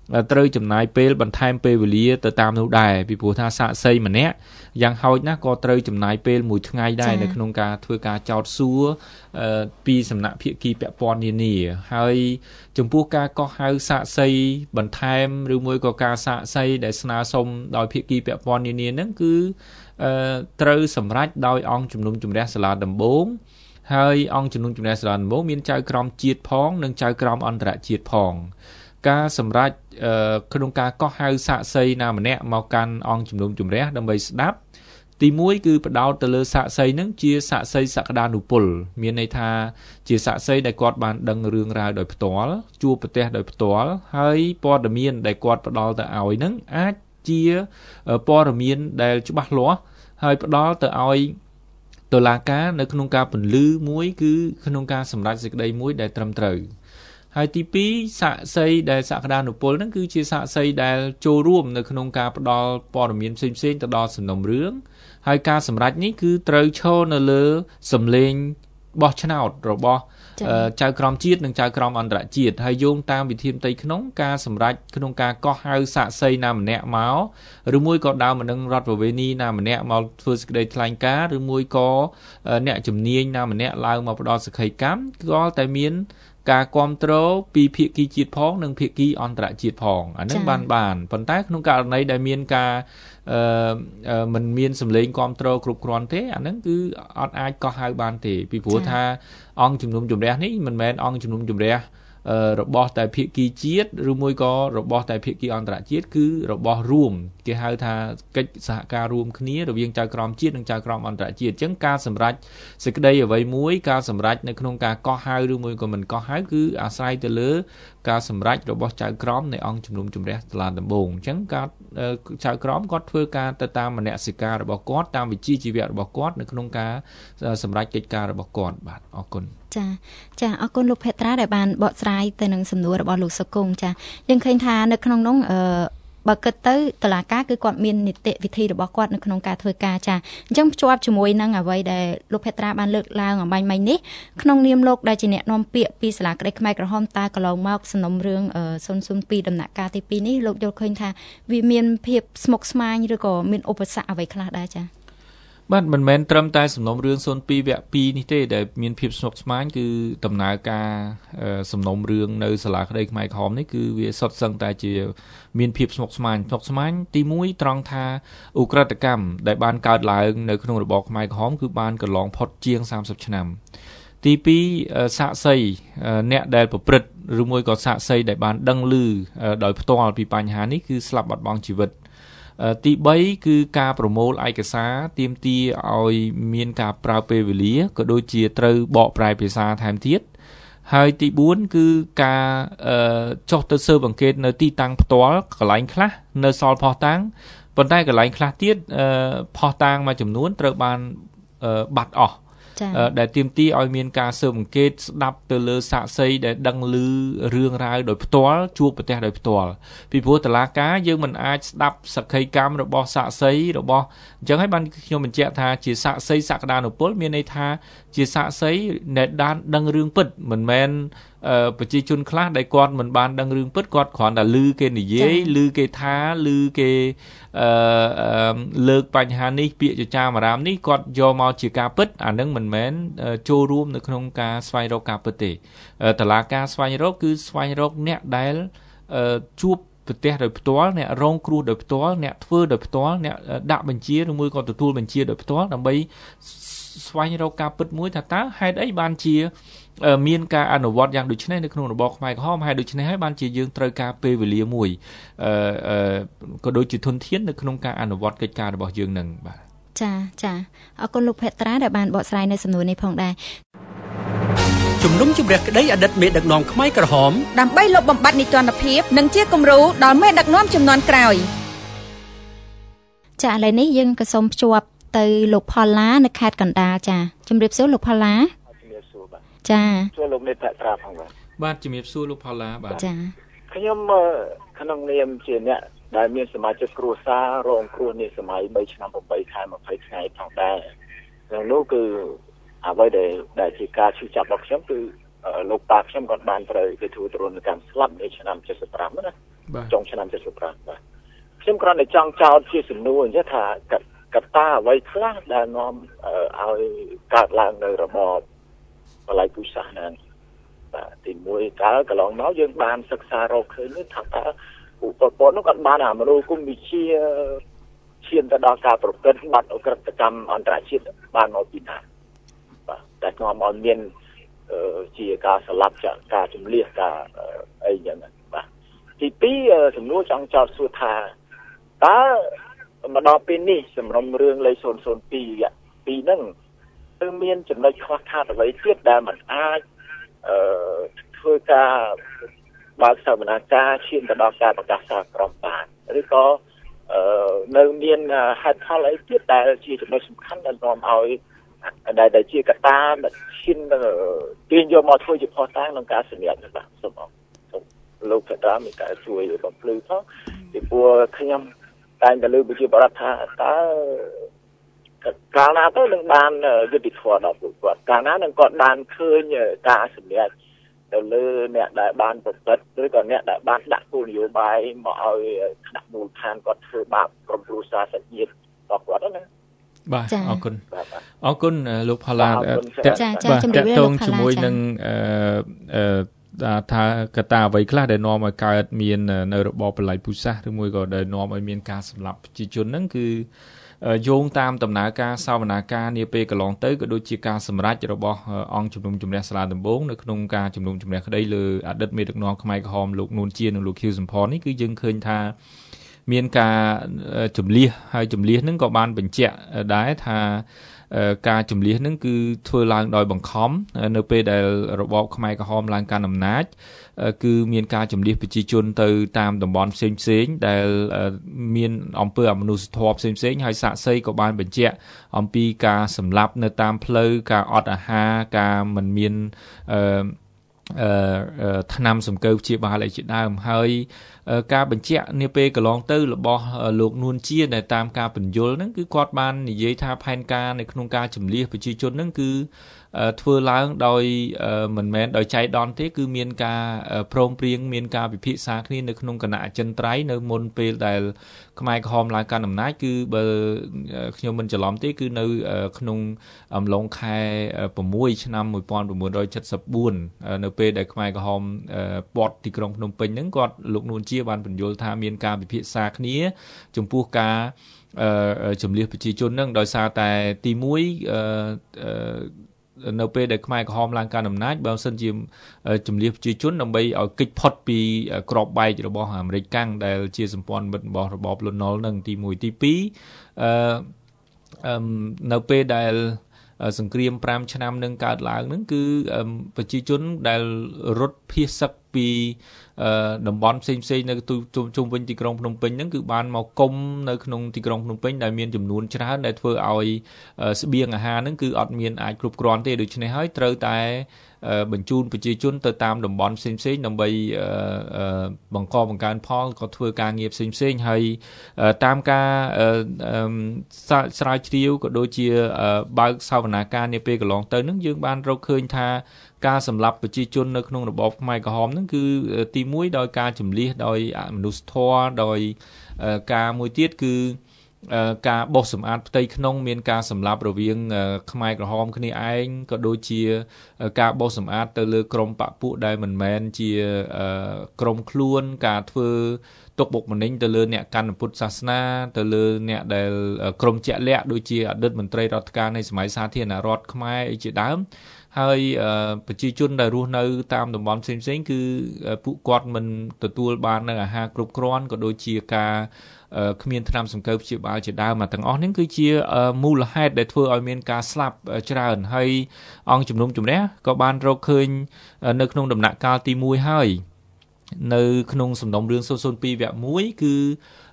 ត្រូវចំណាយពេលបន្ថែមពេលវេលាទៅតាមនោះដែរពីព្រោះថាសាក្សីម្នាក់យ៉ាងហោចណាស់ក៏ត្រូវចំណាយពេលមួយថ្ងៃដែរនៅក្នុងការធ្វើការចោទសួរពីសំណាក់ភាគីពាក់ព័ន្ធនានាហើយចំពោះការកោះហៅសាក្សីបន្ថែមឬមួយក៏ការសាក្សីដែលស្នើសុំដោយភាគីពាក់ព័ន្ធនានាហ្នឹងគឺត្រូវសម្រេចដោយអង្គជំនុំជម្រះសាលាដំបូងហើយអង្គជំនុំជម្រះសាលាដំបូងមានចៅក្រមជាតិផងនិងចៅក្រមអន្តរជាតិផងការសម្រេចក្នុងការកោះហៅសាក្សីណាម្នាក់មកកាន់អង្គជំនុំជម្រះដើម្បីស្ដាប់ទីមួយគឺផ្ដោតទៅលើសាក្សីនឹងជាសាក្សីសក្តានុពលមានន័យថាជាសាក្សីដែលគាត់បានដឹងរឿងរ៉ាវដោយផ្ទាល់ជួបប្រទះដោយផ្ទាល់ហើយព័ត៌មានដែលគាត់ផ្ដល់ទៅឲ្យនឹងអាចជាព័ត៌មានដែលច្បាស់លាស់ហើយផ្ដល់ទៅឲ្យតុលាការនៅក្នុងការពន្លឺមួយគឺក្នុងការសម្រេចសេចក្តីមួយដែលត្រឹមត្រូវហើយទីពីរសាក្សីដែលសក្តានុពលហ្នឹងគឺជាសាក្សីដែលចូលរួមនៅក្នុងការផ្ដល់ព័ត៌មានផ្សេងៗទៅដល់សំណុំរឿងហើយការសម្រេចនេះគឺត្រូវឈរនៅលើសម្លេងបោះឆ្នោតរបស់ចៅក្រមជាតិនិងចៅក្រមអន្តរជាតិហើយយោងតាមវិធានផ្ទៃក្នុងការសម្រេចក្នុងការកោះហៅសាក្សីណាម្នាក់មកឬមួយក៏ដើមមិនដឹងរដ្ឋប្រវេណីណាម្នាក់មកធ្វើសេចក្តីថ្លែងការណ៍ឬមួយក៏អ្នកជំនាញណាម្នាក់ឡើងមកផ្ដល់សក្ខីកម្មក៏តែមានការគ្រប់គ្រងពីភាគីជាតិផងនិងភាគីអន្តរជាតិផងអានឹងបានបានប៉ុន្តែក្នុងករណីដែលមានការអឺមិនមានសម្លេងគ្រប់គ្រងគ្រប់គ្រាន់ទេអានឹងគឺអត់អាចកោះហៅបានទេពីព្រោះថាអង្គជំនុំជម្រះនេះមិនមែនអង្គជំនុំជម្រះរបស់តែភាគីជាតិឬមួយក៏របស់តែភាគីអន្តរជាតិគឺរបស់រួមគេហៅថាកិច្ចសហការរួមគ្នារវាងចៅក្រមជាតិនិងចៅក្រមអន្តរជាតិអញ្ចឹងការសម្រេចសេចក្តីអ្វីមួយការសម្រេចនៅក្នុងការកោះហៅឬមួយក៏មិនកោះហៅគឺអាស្រ័យទៅលើការសម្រេចរបស់ចៅក្រមនៃអង្គជំនុំជម្រះសាលាដំបូងអញ្ចឹងការចៅក្រមគាត់ធ្វើការទៅតាមមនសិការរបស់គាត់តាមវិជ្ជាជីវៈរបស់គាត់នៅក្នុងការសម្រេចកិច្ចការរបស់គាត់បាទអរគុណចាចាអរគុណលោកភេត្រាដែលបានបកស្រាយទៅនឹងសំណួររបស់លោកសុគង្គចាយើងឃើញថានៅក្នុងនោះអឺបើគិតទៅតុលាការគឺគាត់មាននីតិវិធីរបស់គាត់នៅក្នុងការធ្វើការចាអញ្ចឹងភ្ជាប់ជាមួយនឹងអ្វីដែលលោកភេត្រាបានលើកឡើងអំបញ្ញមិញនេះក្នុងនាមលោកដែលជាអ្នកនាំពាក្យពីសាលាក្តីខ្មែរក្រហមតើកន្លងមកសំណុំរឿងศูนย์ศูนย์ពីរដំណាក់កាលទីពីរនេះលោកយល់ឃើញថាវាមានភាពស្មុគស្មាញឬក៏មានឧបសគ្គអ្វីខ្លះដែរចាបាទមិនមែនត្រឹមតែសំណុំរឿងศูนย์ពីរវគ្គពីរនេះទេដែលមានភាពស្មុគស្មាញគឺដំណើរការសំណុំរឿងនៅសាលាក្តីខ្មែរក្រហមនេះគឺវាសុទ្ធសឹងតែជាមានភាពស្មុគស្មាញស្មុគស្មាញទីមួយត្រង់ថាឧក្រិដ្ឋកម្មដែលបានកើតឡើងនៅក្នុងរបបខ្មែរក្រហមគឺបានកន្លងផុតជាងសាមសិបឆ្នាំទីពីរសាក្សីអ្នកដែលប្រព្រឹត្តឬមួយក៏សាក្សីដែលបានដឹងឮដោយផ្ទាល់ពីបញ្ហានេះគឺស្លាប់បាត់បង់ជីវិតទីបីគឺការប្រមូលឯកសារទាមទារឲ្យមានការប្រើពេលវេលាក៏ដូចជាត្រូវបកប្រែភាសាថែមទៀតហើយទីបួនគឺការចុះទៅស៊ើបអង្កេតនៅទីតាំងផ្ទាល់កន្លែងខ្លះនៅសល់ភស្តុតាងប៉ុន្តែកន្លែងខ្លះទៀតភស្តុតាងមួយចំនួនត្រូវបានបាត់អស់ដែលទាមទារឲ្យមានការស៊ើបអង្កេតស្ដាប់ទៅលើសាក្សីដែលដឹងឮរឿងរ៉ាវដោយផ្ទាល់ជួបប្រទះដោយផ្ទាល់ពីព្រោះតុលាការយើងមិនអាចស្ដាប់សក្ខីកម្មរបស់សាក្សីរបស់អញ្ចឹងហើយបានខ្ញុំបញ្ជាក់ថាជាសាក្សីសក្តានុពលមានន័យថាជាសាក្សីដែលបានដឹងរឿងពិតមិនមែនប្រជាជនខ្លះដែលគាត់មិនបានដឹងរឿងពិតគាត់គ្រាន់តែឮគេនិយាយឮគេថាឮគេអឺលើកបញ្ហានេះពាក្យចចាមអារាមនេះគាត់យកមកជាការពិតអានឹងមិនមែនចូលរួមនៅក្នុងការស្វែងរកការពិតទេតឡាការស្វែងរកគឺស្វែងរកអ្នកដែលជួបប្រទេសដោយផ្ទាល់អ្នករងគ្រោះដោយផ្ទាល់អ្នកធ្វើដោយផ្ទាល់អ្នកដាក់បញ្ជាឬមួយក៏ទទួលបញ្ជាដោយផ្ទាល់ដើម្បីស្វែងរកការពិតមួយថាតើហេតុអីបានជាមានការអនុវត្តយ៉ាងដូចនេះនៅក្នុងរបបខ្មែរក្រហមហើយដូច្នេះហើយបានជាយើងត្រូវការពេលវេលាមួយអឺក៏ដូចជាធនធាននៅក្នុងការអនុវត្តកិច្ចការរបស់យើងនឹងបាទចាចាអរគុណលោកភេត្រាដែលបានបកស្រាយនៅសំណួរនេះផងដែរជំនុំជម្រះក្តីអតីតមេដឹកនាំខ្មែរក្រហមដើម្បីលុបបំបាត់នីតិរដ្ឋភាពនិងជាគំរូដល់មេដឹកនាំជំនាន់ក្រោយចាឥឡូវនេះយើងក៏សូមភ្ជាប់ទៅលោកផល្លានៅខេត្តកណ្ដាលចាជំរាបសួរលោកផល្លាជំរាបសួរបាទចាសួរលោកមេភត្រាផងបាទបាទជំរាបសួរលោកផល្លាបាទចាខ្ញុំក្នុងនាមជាអ្នកដែលមានសមាជិកគ្រួសាររងគ្រោះនេះសម័យបីឆ្នាំប្រាំខែម្ភៃថ្ងៃផងដែរក្នុងនោះគឺអ្វីដែលដែលជាការឈឺចាប់របស់ខ្ញុំគឺលោកតាខ្ញុំគាត់បានត្រូវគេធ្វើទរណកម្មស្លាប់នៅឆ្នាំเจ็ดสิบห้าណាចុងឆ្នាំ칠십ប្រាំបាទខ្ញុំគ្រាន់តែចង់ចោទជាសំណួរអញ្ចឹងថាកត្តាអ្វីខ្លះដែលនាំឲ្យកើតឡើងនៅរបបបល្ល័ង្កពូជសាសន៍ហ្នឹងបាទទីមួយតើកន្លងមកយើងបានសិក្សារកឃើញថាតើពួកប៉ុលពតនោះគាត់បានអាមនោគមវិជ្ជាឈានទៅដល់ការប្រព្រឹត្តបាត់អក្រិតកម្មអន្តរជាតិបានមកពីណាបាទតែនាំឲ្យមានជាការស្លាប់ចាក់ការជំលះការអីយ៉ាងហ្នឹងបាទទីពីរសំណួរចង់ចោទសួរថាតើមកដល់ពេលនេះសំរុំរឿងលេខศูนย์ศูนย์ពីរពីរហ្នឹងគឺមានចំណុចខ្វះខាតអ្វីទៀតដែលมันអាចអឺធ្វើការបើកសវនាការឈានទៅដល់ការប្រកាសសារក្រមបានឬក៏អឺនៅមានហេតុផលអីទៀតដែលជាចំណុចសំខាន់ដែលនាំឲ្យដែលដែលជាកត្តាដែលឈានទាញយកមកធ្វើជាផុសតាងក្នុងការសម្រេចបាទសូមអរគុណលោកកតាមានការជួយបំភ្លឺផងពីព្រោះខ្ញុំតែងតែលើប្រជាប្រដ្ឋថាតើកាលណាទៅនឹងបានយុត្តិធម៌ដល់ពួកគាត់កាលណានឹងគាត់បានឃើញការសម្រេចទៅលើអ្នកដែលបានប្រព្រឹត្តឬក៏អ្នកដែលបានដាក់គោលនយោបាយមកឲ្យថ្នាក់មូលដ្ឋានគាត់ធ្វើបាបក្រុមគ្រួសារសាច់ញាតិរបស់គាត់ណាបាទអរគុណអរគុណលោកផល្លាចាចាជំរាបលាលោកផល្លាជាមួយនឹងអឺអឺថាកត្តាអ្វីខ្លះដែលនាំឲ្យកើតមាននៅរបបបល្ល័ង្កពូជសាសន៍ឬមួយក៏ដែលនាំឲ្យមានការសម្លាប់ប្រជាជនហ្នឹងគឺយោងតាមដំណើរការសវនាការនាពេលកន្លងទៅក៏ដូចជាការសម្រេចរបស់អង្គជំនុំជម្រះសាលាដំបងនៅក្នុងការជំនុំជម្រះក្តីលើអតីតមេដឹកនាំខ្មែរក្រហមលោកនួនជានិងលោកខៀវសំផននេះគឺយើងឃើញថាមានការជំលះហើយជំលះហ្នឹងក៏បានបញ្ជាក់ដែរថាការជំលះហ្នឹងគឺធ្វើឡើងដោយបង្ខំនៅពេលដែលរបបខ្មែរក្រហមឡើងកាន់អំណាចគឺមានការជំលះប្រជាជនទៅតាមតំបន់ផ្សេងផ្សេងដែលមានអំពើអមនុស្សធម៌ផ្សេងផ្សេងហើយសាក្សីក៏បានបញ្ជាក់អំពីការសម្លាប់នៅតាមផ្លូវការអត់អាហារការមិនមានអឺអឺថ្នាំសង្កូវព្យាបាលអីជាដើមហើយការបញ្ជាក់នាពេលកន្លងទៅរបស់លោកនួនជាដែលតាមការបញ្យល់ហ្នឹងគឺគាត់បាននិយាយថាផែនការនៅក្នុងការជំលះប្រជាជនហ្នឹងគឺធ្វើឡើងដោយមិនមែនដោយចៃដន្យទេគឺមានការព្រមព្រៀងមានការពិភាក្សាគ្នានៅក្នុងគណៈអចិន្ត្រៃយ៍នៅមុនពេលដែលខ្មែរក្រហមឡើងកាន់អំណាចគឺបើខ្ញុំមិនច្រឡំទេគឺនៅក្នុងអំឡុងខែ6ឆ្នាំmột nghìn chín trăm七mươi tưនៅពេលដែលខ្មែរក្រហមពាត់ទីក្រុងភ្នំពេញហ្នឹងគាត់លោកនួនជាបានបញ្យល់ថាមានការពិភាក្សាគ្នាចំពោះការជំលះប្រជាជនហ្នឹងដោយសារតែទីមួយនៅពេលដែលខ្មែរក្រហមឡើងកាន់អំណាចបើមិនសិនជាជំលះប្រជាជនដើម្បីឲ្យគេចផុតពីក្របបែករបស់អាមេរិកកាំងដែលជាសម្ព័ន្ធមិត្តរបស់របបលន់នល់នឹងទីមួយទីពីរអឺនៅពេលដែលសង្គ្រាមប្រាំឆ្នាំនឹងកើតឡើងហ្នឹងគឺប្រជាជនដែលរត់ភៀសសឹកពីតំបន់ផ្សេងផ្សេងនៅជុំវិញទីក្រុងភ្នំពេញហ្នឹងគឺបានមកគុំនៅក្នុងទីក្រុងភ្នំពេញដែលមានចំនួនច្រើនដែលធ្វើឲ្យស្បៀងអាហារហ្នឹងគឺអត់មានអាចគ្រប់គ្រាន់ទេដូច្នេះហើយត្រូវតែបញ្ជូនប្រជាជនទៅតាមតំបន់ផ្សេងផ្សេងដើម្បីបង្កបង្កើនផលក៏ធ្វើការងារផ្សេងផ្សេងហើយតាមការស្រាវជ្រាវក៏ដូចជាបើកសវនាការនាពេលកន្លងទៅហ្នឹងយើងបានរកឃើញថាការសម្លាប់ប្រជាជននៅក្នុងរបបខ្មែរក្រហមហ្នឹងគឺទីមួយដោយការជំលះដោយអមនុស្សធម៌ដោយការមួយទៀតគឺការបោះសម្អាតផ្ទៃក្នុងមានការសម្លាប់រវាងខ្មែរក្រហមគ្នាឯងក៏ដូចជាការបោះសម្អាតទៅលើក្រុមបពុដែលមិនមែនជាក្រុមខ្លួនការធ្វើទុកបុកម្នេញទៅលើអ្នកកាន់ពុទ្ធសាសនាទៅលើអ្នកដែលក្រុមជាក់លាក់ដូចជាអតីតមន្ត្រីរដ្ឋការនៃសម័យសាធារណរដ្ឋខ្មែរអីជាដើមហើយប្រជាជនដែលរស់នៅតាមតំបន់ផ្សេងៗគឺពួកគាត់មិនទទួលបាននៅអាហារគ្រប់គ្រាន់ក៏ដូចជាការគ្មានថ្នាំសង្កូវព្យាបាលជាដើមមកទាំងអស់នេះគឺជាមូលហេតុដែលធ្វើឲ្យមានការស្លាប់ច្រើនហើយអង្គជំនុំជម្រះក៏បានរកឃើញនៅក្នុងដំណាក់កាលទីមួយហើយនៅក្នុងសំណុំរឿងศูนย์ศูนย์ពីរវគ្គមួយគឺ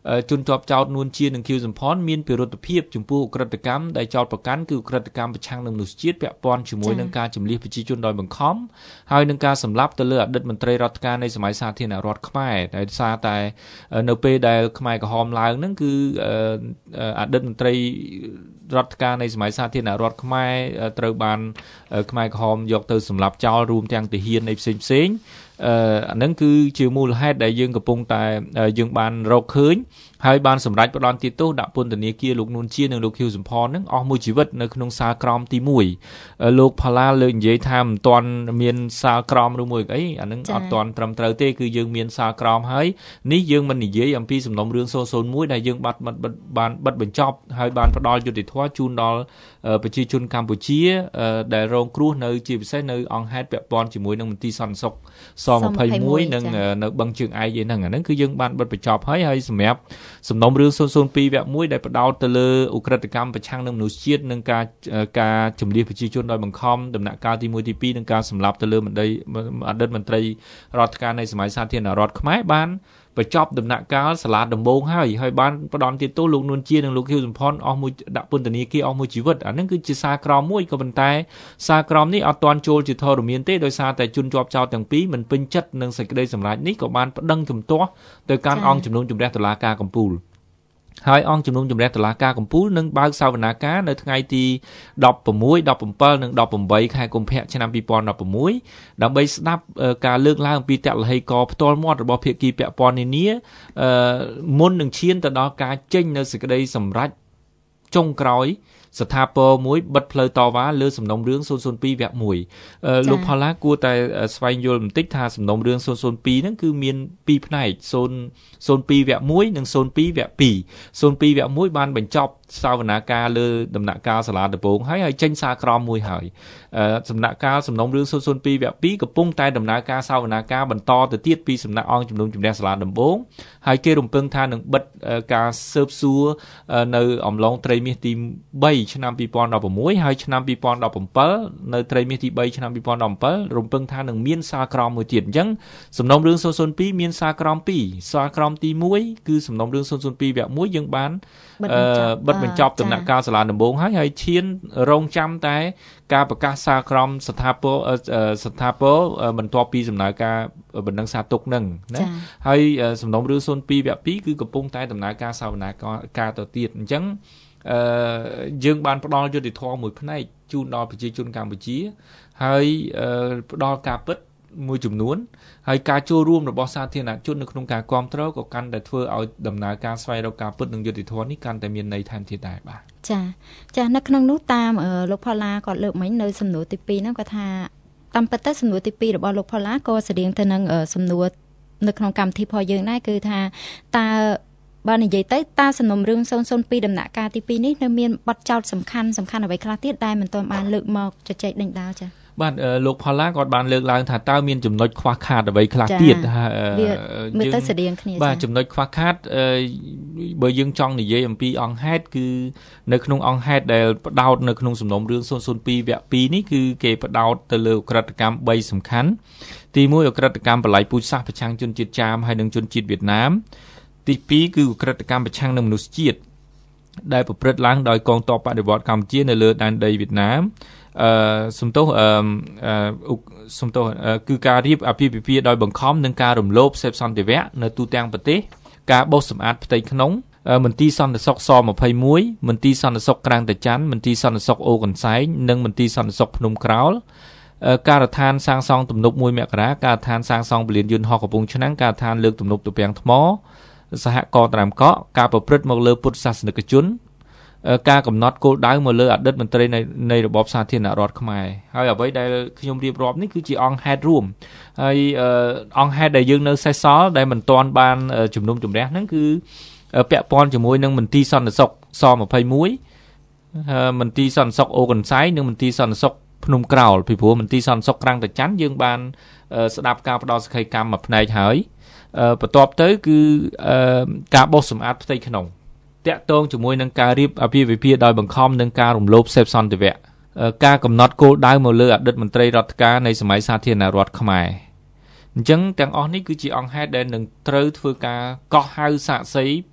ជនជាប់ចោទនួនជានិងឃីវសំផនមានពិរុទ្ធភាពចំពោះឧក្រិដ្ឋកម្មដែលចោទប្រកាន់គឺឧក្រិដ្ឋកម្មប្រឆាំងនឹងមនុស្សជាតិពាក់ព័ន្ធជាមួយនឹងការជំលៀសប្រជាជនដោយបង្ខំហើយនឹងការសម្លាប់ទៅលើអតីតមន្ត្រីរដ្ឋការនៃសម័យសាធារណរដ្ឋខ្មែរដែលសារតែនៅពេលដែលខ្មែរក្រហមឡើងហ្នឹងគឺអតីតមន្ត្រីរដ្ឋការនៃសម័យសាធារណរដ្ឋខ្មែរត្រូវបានខ្មែរក្រហមយកទៅសម្លាប់ចោលរួមទាំងទាហាននៃផ្សេងផ្សេងអឺអាហ្នឹងគឺជាមូលហេតុដែលយើងកំពុងតែយើងបានរកឃើញហើយបានសម្រេចផ្ដន្ទាទោសដាក់ពន្ធនាគារលោកនួនជានិងលោកឃីវសំផនហ្នឹងអស់មួយជីវិតនៅក្នុងសាលក្រមទីមួយលោកផាឡាលើកនិយាយថាមិនទាន់មានសាលក្រមឬមួយអីអាហ្នឹងអត់ទាន់ត្រឹមត្រូវទេគឺយើងមានសាលក្រមហើយនេះយើងមិននិយាយអំពីសំណុំរឿងศูนย์ศูนย์មួយដែលយើងបាត់បានបិទបញ្ចប់ហើយបានផ្ដល់យុត្តិធម៌ជូនដល់ប្រជាជនកម្ពុជាដែលរងគ្រោះនៅជាពិសេសនៅអង្គហេតុពាក់ព័ន្ធជាមួយនឹងមន្ទីរសន្តិសុខស-ยี่สิบเอ็ดនិងនៅបឹងជើងឯកឯហ្នឹងអាហ្នឹងគឺយើងបានបិទបញ្ចប់ហើយហើយសម្រាប់សំណុំរឿងศูนย์ศูนย์ពីរវគ្គមួយដែលផ្ដោតទៅលើឧក្រិដ្ឋកម្មប្រឆាំងនឹងមនុស្សជាតិនិងការការជំលៀសប្រជាជនដោយបង្ខំដំណាក់កាលទីមួយទីពីរនិងការសម្លាប់ទៅលើមន្ត្រីអតីតមន្ត្រីរដ្ឋការនៃសម័យសាធារណរដ្ឋខ្មែរបានបញ្ចប់ដំណាក់កាលសាលាដំបូងហើយហើយបានផ្ដន្ទាទោសលោកនួនជានិងលោកឃីវសំផនអស់មួយដាក់ពន្ធនាគារអស់មួយជីវិតអានឹងគឺជាសារក្រមមួយក៏ប៉ុន្តែសារក្រមនេះអត់ទាន់ចូលជាធរមានទេដោយសារតែជនជាប់ចោទទាំងពីរមិនពេញចិត្តនឹងសេចក្តីសម្រេចនេះក៏បានប្តឹងជំទាស់ទៅកាន់អង្គជំនុំជម្រះតុលាការកំពូលហើយអង្គជំនុំជម្រះតុលាការកំពូលនឹងបើកសវនាការនៅថ្ងៃទីដប់ប្រាំមួយ ដប់ប្រាំbảyនិងដប់ប្រាំបីខែកុម្ភៈឆ្នាំពីរពាន់ដប់ប្រាំមួយដើម្បីស្ដាប់ការលើកឡើងអំពីតលហេកផ្ទាល់មាត់របស់ភាគីពាក់ព័ន្ធនានាមុននឹងឈានទៅដល់ការចេញនៅសេចក្តីសម្រេចចុងក្រោយស្ថាពរមួយបិទផ្លូវតវ៉ាលើសំណុំរឿងศูนย์ศูนย์ពីរវគ្គមួយលោកផល្លាគួរតែស្វែងយល់បន្តិចថាសំណុំរឿងศูนย์ศูนย์ពីរហ្នឹងគឺមានពីរផ្នែកศูนย์ศูนย์ពីរវគ្គមួយនិងศูนย์ពីរវគ្គពីរศูนย์ពីរវគ្គមួយបានបញ្ចប់សវនាការលើដំណាក់កាលសាលាដំបងហើយហើយចេញសារក្រមមួយហើយសំណាក់ការសំណុំរឿងศูนย์ศูนย์ពីរវគ្គពីរកំពុងតែដំណើរការសវនាការបន្តទៅទៀតពីសំណាក់អង្គជំនុំជម្រះសាលាដំបងហើយគេរំពឹងថានឹងបិទការស៊ើបសួរនៅអំឡុងត្រីមាសទីបីឆ្នាំពីរពាន់ដប់ប្រាំមួយហើយឆ្នាំពីរពាន់ដប់ប្រាំbảyនៅត្រីមាសទីបីឆ្នាំពីរពាន់ដប់ប្រាំbảyរំពឹងថានឹងមានសារក្រមមួយទៀតអញ្ចឹងសំណុំរឿងศูนย์ศูนย์ពីរមានសារក្រមពីរសារក្រមទីមួយគឺសំណុំរឿងศูนย์ศูนย์ពីរវគ្គមួយយើងបានបិទបញ្ចប់ដំណាក់កាលសាលាដំបងហើយហើយឈានរងចាំតែការប្រកាសសារក្រមស្ថាពរស្ថាពរបន្ទាប់ពីដំណើរការបណ្ដឹងសារទុកនឹងណាហើយសំណុំរឿងศูนย์ពីរវគ្គពីរគឺកំពុងតែដំណើរការសវនាការទៅទៀតអញ្ចឹងអឺយើងបានផ្ដល់យុត្តិធម៌មួយផ្នែកជូនដល់ប្រជាជនកម្ពុជាហើយផ្ដល់ការពិតមួយចំនួនហើយការចូលរួមរបស់សាធារណជននៅក្នុងការគ្រប់គ្រងក៏កាន់តែធ្វើឲ្យដំណើរការស្វែងរកការពិតនិងយុត្តិធម៌នេះកាន់តែមានន័យថែមទៀតដែរបាទចាចានៅក្នុងនោះតាមលោកផល្លាគាត់លើកមិញនៅសំណួរទីពីរហ្នឹងគាត់ថាតាមពិតទៅសំណួរទីពីររបស់លោកផល្លាក៏ស្តៀងទៅនឹងសំណួរនៅក្នុងកម្មវិធីរបស់យើងដែរគឺថាតើបើនិយាយទៅតើសំណុំរឿងศูนย์ศูนย์ពីរដំណាក់កាលទីពីរនេះនៅមានបទចោទសំខាន់សំខាន់អ្វីខ្លះទៀតដែលមិនទាន់បានលើកមកជជែកដេញដោលចាបាទលោកផល្លាគាត់បានលើកឡើងថាតើមានចំណុចខ្វះខាតអ្វីខ្លះទៀតមើលទៅស្តៀងគ្នាបាទចំណុចខ្វះខាតបើយើងចង់និយាយអំពីអង្គហេតុគឺនៅក្នុងអង្គហេតុដែលផ្ដោតនៅក្នុងសំណុំរឿងศูนย์ศูนย์ពីរវគ្គពីរនេះគឺគេផ្ដោតទៅលើឧក្រិដ្ឋកម្មបីសំខាន់ទីមួយឧក្រិដ្ឋកម្មបល្ល័យពូជសាសន៍ប្រឆាំងជនជាតិចាមហើយនិងជនជាតិវៀតណាមទីពីរគឺឧក្រិដ្ឋកម្មប្រឆាំងនឹងមនុស្សជាតិដែលប្រព្រឹត្តឡើងដោយកងទ័ពបដិវត្តកម្ពុជានៅលើដែនដីវៀតណាមអឺសំទោសអឺសំទោសគឺការរៀបអាពាហ៍ពិពាហ៍ដោយបង្ខំនិងការរំលោភសេពសន្តិវៈនៅទូទាំងប្រទេសការបោសសម្អាតផ្ទៃក្នុងមន្ទីរសន្តិសុខស-ยี่สิบเอ็ดមន្ទីរសន្តិសុខក្រាំងតាច័ន្ទមន្ទីរសន្តិសុខអូកន្សែងនិងមន្ទីរសន្តិសុខភ្នំក្រោលការដ្ឋានសាងសង់ទំនប់មួយមករាការដ្ឋានសាងសង់ពលានយន្តហោះកំពង់ឆ្នាំងការដ្ឋានលើកទំនប់ទំពាំងថ្មសហគមន៍ត្រាំកក់ការប្រព្រឹត្តមកលើពុទ្ធសាសនិកជនការកំណត់គោលដៅមកលើអតីតមន្ត្រីនៃនៃរបបសាធារណរដ្ឋខ្មែរហើយអ្វីដែលខ្ញុំរៀបរាប់នេះគឺជាអង្គហេតុរួមហើយអង្គហេតុដែលយើងនៅសេសសល់ដែលមិនទាន់បានជំនុំជម្រះហ្នឹងគឺពាក់ព័ន្ធជាមួយនឹងមន្ទីរសន្តិសុខស-ยี่สิบเอ็ดមន្ទីរសន្តិសុខអូកន្សែងនិងមន្ទីរសន្តិសុខភ្នំក្រោលពីព្រោះមន្ទីរសន្តិសុខក្រាំងតាច័ន្ទយើងបានស្ដាប់ការផ្ដល់សក្ខីកម្មមួយផ្នែកហើយបន្ទាប់ទៅគឺការបោសសម្អាតផ្ទៃក្នុងតាក់ទងជាមួយនឹងការរៀបអាពាហ៍ពិពាហ៍ដោយបង្ខំនិងការរំលោភសេពសន្តិវៈការកំណត់គោលដៅមកលើអតីតមន្ត្រីរដ្ឋការនៃសម័យសាធារណរដ្ឋខ្មែរអញ្ចឹងទាំងអស់នេះគឺជាអង្គហេតុដែលនឹងត្រូវធ្វើការកោះហៅសាកសី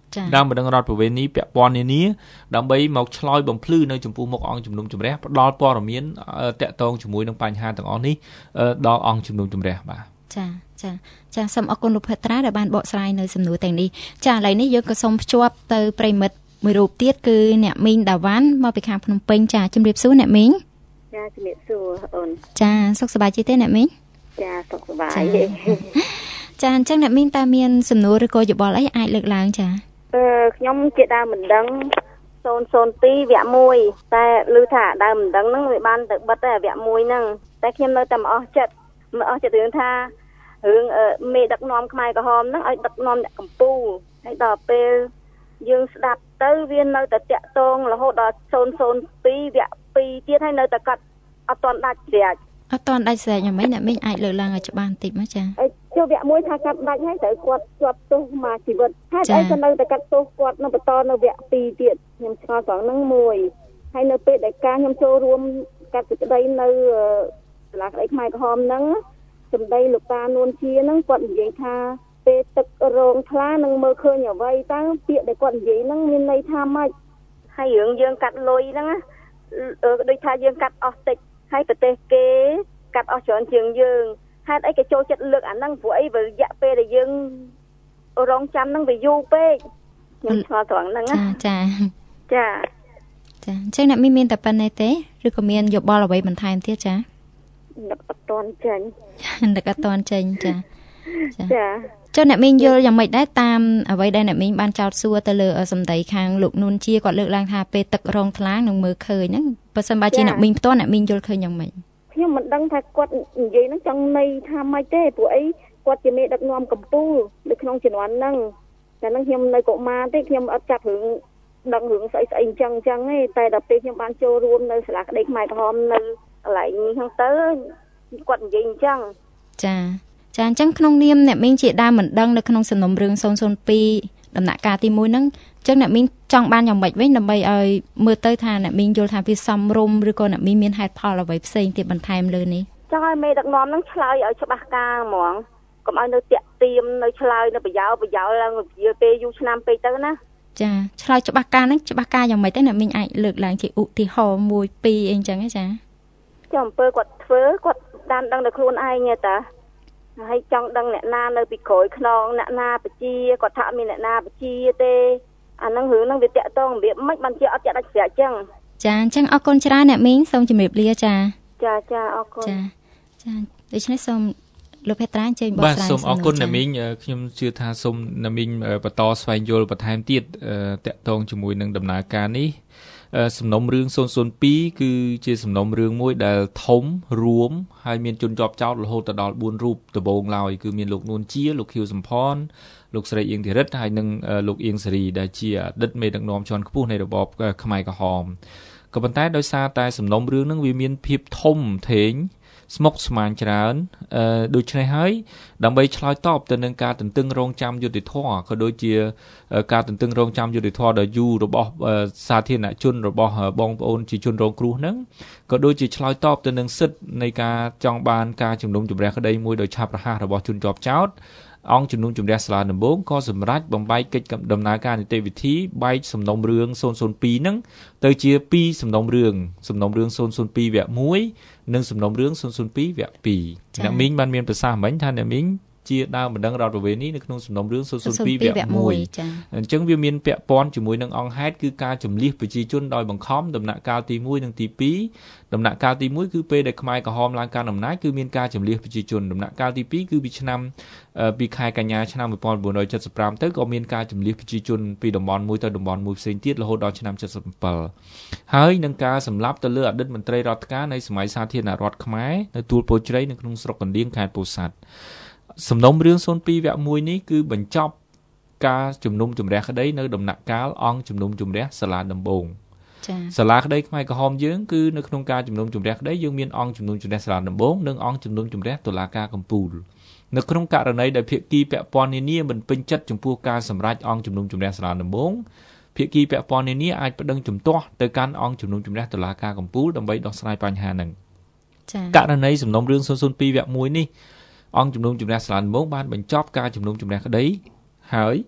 ដើមបណ្ដឹងរដ្ឋប្រវេណីពាក់ព័ន្ធនានាដើម្បីមកឆ្លើយបំភ្លឺនៅចំពោះមុខអង្គជំនុំជម្រះផ្ដល់ព័ត៌មានតាក់ទងជាមួយនឹងបញ្ហាទាំងអស់នេះដល់អង្គជំនុំជម្រះបាទចាចាចាសូមអរគុណលោកភត្រាដែលបានបកស្រាយនៅសំណួរទាំងនេះចាឥឡូវនេះយើងក៏សូមភ្ជាប់ទៅប្រិមិត្តមួយរូបទៀតគឺអ្នកមីងដាវ៉ាន់មកពីខាងភ្នំពេញចាជំរាបសួរអ្នកមីងចាជំរាបសួរអូនចាសុខសប្បាយទេអ្នកមីងចាសុខសប្បាយចាអញ្ចឹងអ្នកមីងតើមានសំណួរឬក៏យោបល់អីអាចលើកឡើងចាអឺខ្ញុំជាដើមមិនដឹងศูนย์ ศูนย์ ពីរវគ្គមួយតែឮថាដើមមិនដឹងហ្នឹងវាបានទៅបិទតែវគ្គមួយហ្នឹងតែខ្ញុំនៅតែមិនអស់ចិត្តមិនអស់ចិត្តរឿងថារឿងមេដឹកនាំខ្មែរក្រហមហ្នឹងឲ្យដឹកនាំអ្នកកម្ពុជាហើយដល់ពេលយើងស្ដាប់ទៅវានៅតែតាក់ទងរហូតដល់ศูนย์ ศูนย์ ពីរវគ្គពីរទៀតហើយនៅតែកាត់អត់ទាន់ដាច់ស្រេចអត់ទាន់ដាច់ស្រេចយ៉ាងម៉េចអ្នកមីងអាចលើកឡើងឲ្យច្បាស់បន្តិចមកចាចូលវគ្គមួយថាកាត់ដាច់ហើយត្រូវគាត់ជាប់ទោសមួយជីវិតហើយអីក៏នៅតែកាត់ទោសគាត់នៅបន្តនៅវគ្គពីរទៀតខ្ញុំឆ្ងល់ត្រង់ហ្នឹងមួយហើយនៅពេលដែលការខ្ញុំចូលរួមកាត់សេចក្តីនៅសាលាក្តីខ្មែរក្រហមហ្នឹងសម្ដីលោកតានួនជាហ្នឹងគាត់និយាយថាពេលទឹករងថ្លានឹងមើលឃើញអ្វីតើពាក្យដែលគាត់និយាយហ្នឹងមានន័យថាម៉េចហើយរឿងយើងកាត់លុយហ្នឹងដូចថាយើងកាត់អស់តិចហើយប្រទេសគេកាត់អស់ច្រើនជាងយើងហេតុអីគេចូលចិត្តលើកអាហ្នឹងព្រោះអីវារយៈពេលដែលយើងរងចាំហ្នឹងវាយូរពេកខ្ញុំឆ្ងល់ត្រង់ហ្នឹងណាចាចាចាអញ្ចឹងអ្នកមីមានតែប៉ុណ្្នេះទេឬក៏មានយោបល់អ្វីបន្ថែមទៀតចានឹកអត់ទាន់ចេញនឹកអត់ទាន់ចេញចាចាចុះអ្នកមីងយល់យ៉ាងម៉េចដែរតាមអ្វីដែលអ្នកមីងបានចោទសួរទៅលើសម្ដីខាងលោកនួនជាគាត់លើកឡើងថាពេលទឹករងថ្លានឹងមើលឃើញហ្នឹងបើសិនបើជាអ្នកមីងផ្ទាល់អ្នកមីងយល់ឃើញយ៉ាងម៉េចខ្ញុំមិនដឹងថាគាត់និយាយហ្នឹងចង់ន័យថាម៉េចទេព្រោះអីគាត់ជាមេដឹកនាំកម្ពុជានៅក្នុងជំនាន់ហ្នឹងតែហ្នឹងខ្ញុំនៅកុមារទេខ្ញុំអត់ចាប់រឿងដឹងរឿងស្អីស្អីអញ្ចឹងអញ្ចឹងទេតែដល់ពេលខ្ញុំបានចូលរួមនៅសាលាក្តីខ្មែរក្រហមនៅកន្លែងនេះហ្នឹងទៅគាត់និយាយអញ្ចឹងចាចាអញ្ចឹងក្នុងនាមអ្នកមីងជាដើមមិនដឹងនៅក្នុងសំណុំរឿងศูนย์ ศูนย์ ពីរដំណាក់កាលទីមួយហ្នឹងអញ្ចឹងអ្នកមីងចង់បានយ៉ាងម៉េចវិញដើម្បីឲ្យមើលទៅថាអ្នកមីងយល់ថាវាសមរម្យឬក៏អ្នកមីងមានហេតុផលអ្វីផ្សេងទៀតបន្ថែមលើនេះចង់ឲ្យមេដឹកនាំហ្នឹងឆ្លើយឲ្យច្បាស់ការហ្មងកុំឲ្យនៅតាក់ទៀមនៅឆ្លើយនៅប្រយោលប្រយោលឡើងវាពេលយូរឆ្នាំពេកទៅណាចាឆ្លើយច្បាស់ការហ្នឹងច្បាស់ការយ៉ាងម៉េចទៅអ្នកមីងអាចលើកឡើងជាឧទាហរណ៍មួយពីរអីអញ្ចឹងចាចាំអំពើគាត់ធ្វើគាត់តាមដឹងដល់ខ្លួនឯងទេតាហើយចង់ដឹងអ្នកណានៅពីក្រោយខ្នងអ្នកណាបជាគាត់ថាមានអ្នកណាបជាទេអាហ្នឹងរឿងហ្នឹងវាតាក់ទងរបៀបម៉េចបានជាអត់ចាក់ដាច់ស្រេចអញ្ចឹងចាអញ្ចឹងអរគុណច្រើនអ្នកមីងសូមជម្រាបលាចាចាចាអរគុណចាចាដូច្នេះសូមលោកភេត្រាអញ្ជើញបកស្រាយបាទសូមអរគុណអ្នកមីងខ្ញុំជឿថាសូមអ្នកមីងបន្តស្វែងយល់បន្ថែមទៀតតាក់ទងជាមួយនឹងដំណើរការនេះសំណុំរឿងศูนย์ ศูนย์ ពីរគឺជាសំណុំរឿងមួយដែលធំរួមហើយមានជនជាប់ចោទរហូតដល់បួនរូបដំបូងឡើយគឺមានលោកនួនជាលោកខៀវសំផនលោកស្រីអៀងធីរិតហើយនិងលោកអៀងសេរីដែលជាអតីតមេដឹកនាំជាន់ខ្ពស់នៃរបបខ្មែរក្រហមក៏ប៉ុន្តែដោយសារតែសំណុំរឿងហ្នឹងវាមានភាពធំធេងស្មុគស្មាញច្រើនអឺដូច្នេះហើយដើម្បីឆ្លើយតបទៅនឹងការទន្ទឹងរង់ចាំយុត្តិធម៌ក៏ដូចជាការទន្ទឹងរង់ចាំយុត្តិធម៌ដ៏យូររបស់សាធារណជនរបស់បងប្អូនជាជនរងគ្រោះហ្នឹងក៏ដូចជាឆ្លើយតបទៅនឹងសិទ្ធិនៃការចង់បានការជំនុំជម្រះក្តីមួយដោយឆាប់រហ័សរបស់ជនជាប់ចោទអង្គជំនុំជម្រះសាលាដំបងក៏សម្រេចបំបែកកិច្ចដំណើរការនីតិវិធីបែកសំណុំរឿងศูนย์ ศูนย์ ពីរហ្នឹងទៅជាពីរសំណុំរឿងសំណុំរឿងศูนย์ ศูนย์ ពីរវគ្គមួយនិងសំណុំរឿងศูนย์ ศูนย์ ពីរវគ្គពីរអ្នកមីងបានមានប្រសាសន៍មិញថាអ្នកមីងជាដើមបណ្ដឹងរដ្ឋប្រវេណីនៅក្នុងសំណុំរឿងศูนย์ ศูนย์ ពីរវគ្គមួយអញ្ចឹងវាមានពាក់ព័ន្ធជាមួយនឹងអង្គហេតុគឺការជំលះប្រជាជនដោយបង្ខំដំណាក់កាលទីមួយនិងទីពីរដំណាក់កាលទីមួយគឺពេលដែលខ្មែរក្រហមឡើងកាន់អំណាចគឺមានការជំលះប្រជាជនដំណាក់កាលទីពីរគឺពីឆ្នាំពីខែកញ្ញាឆ្នាំmột nghìn bốn trăm七十五ទៅក៏មានការជំលះប្រជាជនពីតំបន់មួយទៅតំបន់មួយផ្សេងទៀតរហូតដល់ឆ្នាំ七十七ហើយនឹងការសម្លាប់ទៅលើអតីតមន្ត្រីរដ្ឋការនៃសម័យសាធារណរដ្ឋខ្មែរនៅទួលពោធិ៍ជ្រៃនៅក្នុងស្រុកកណ្ដៀងខេត្តពោធិ៍សាត់សំណុំរឿងศูนย์ ពីរវគ្គមួយនេះគឺបញ្ចប់ការជំនុំជម្រះក្តីនៅដំណាក់កាលអង្គជំនុំជម្រះសាលាដំបងចា៎សាលាក្តីខ្មែរក្រហមយើងគឺនៅក្នុងការជំនុំជម្រះក្តីយើងមានអង្គជំនុំជម្រះសាលាដំបងនិងអង្គជំនុំជម្រះតុលាការកំពូលនៅក្នុងករណីដែលភាគីពាក់ព័ន្ធនានាមិនពេញចិត្តចំពោះការសម្រេចអង្គជំនុំជម្រះសាលាដំបងភាគីពាក់ព័ន្ធនានាអាចប្តឹងជំទាស់ទៅកាន់អង្គជំនុំជម្រះតុលាការកំពូលដើម្បីដោះស្រាយបញ្ហាហ្នឹងចា៎ករណីសំណុំរឿងศูนย์ ศูนย์ ពីរវគ្គមួយនេះអង្គជំនុំជម្រះសាលាដំបងបានបញ្ចប់ការជំនុំជម្រះក្តីហើយ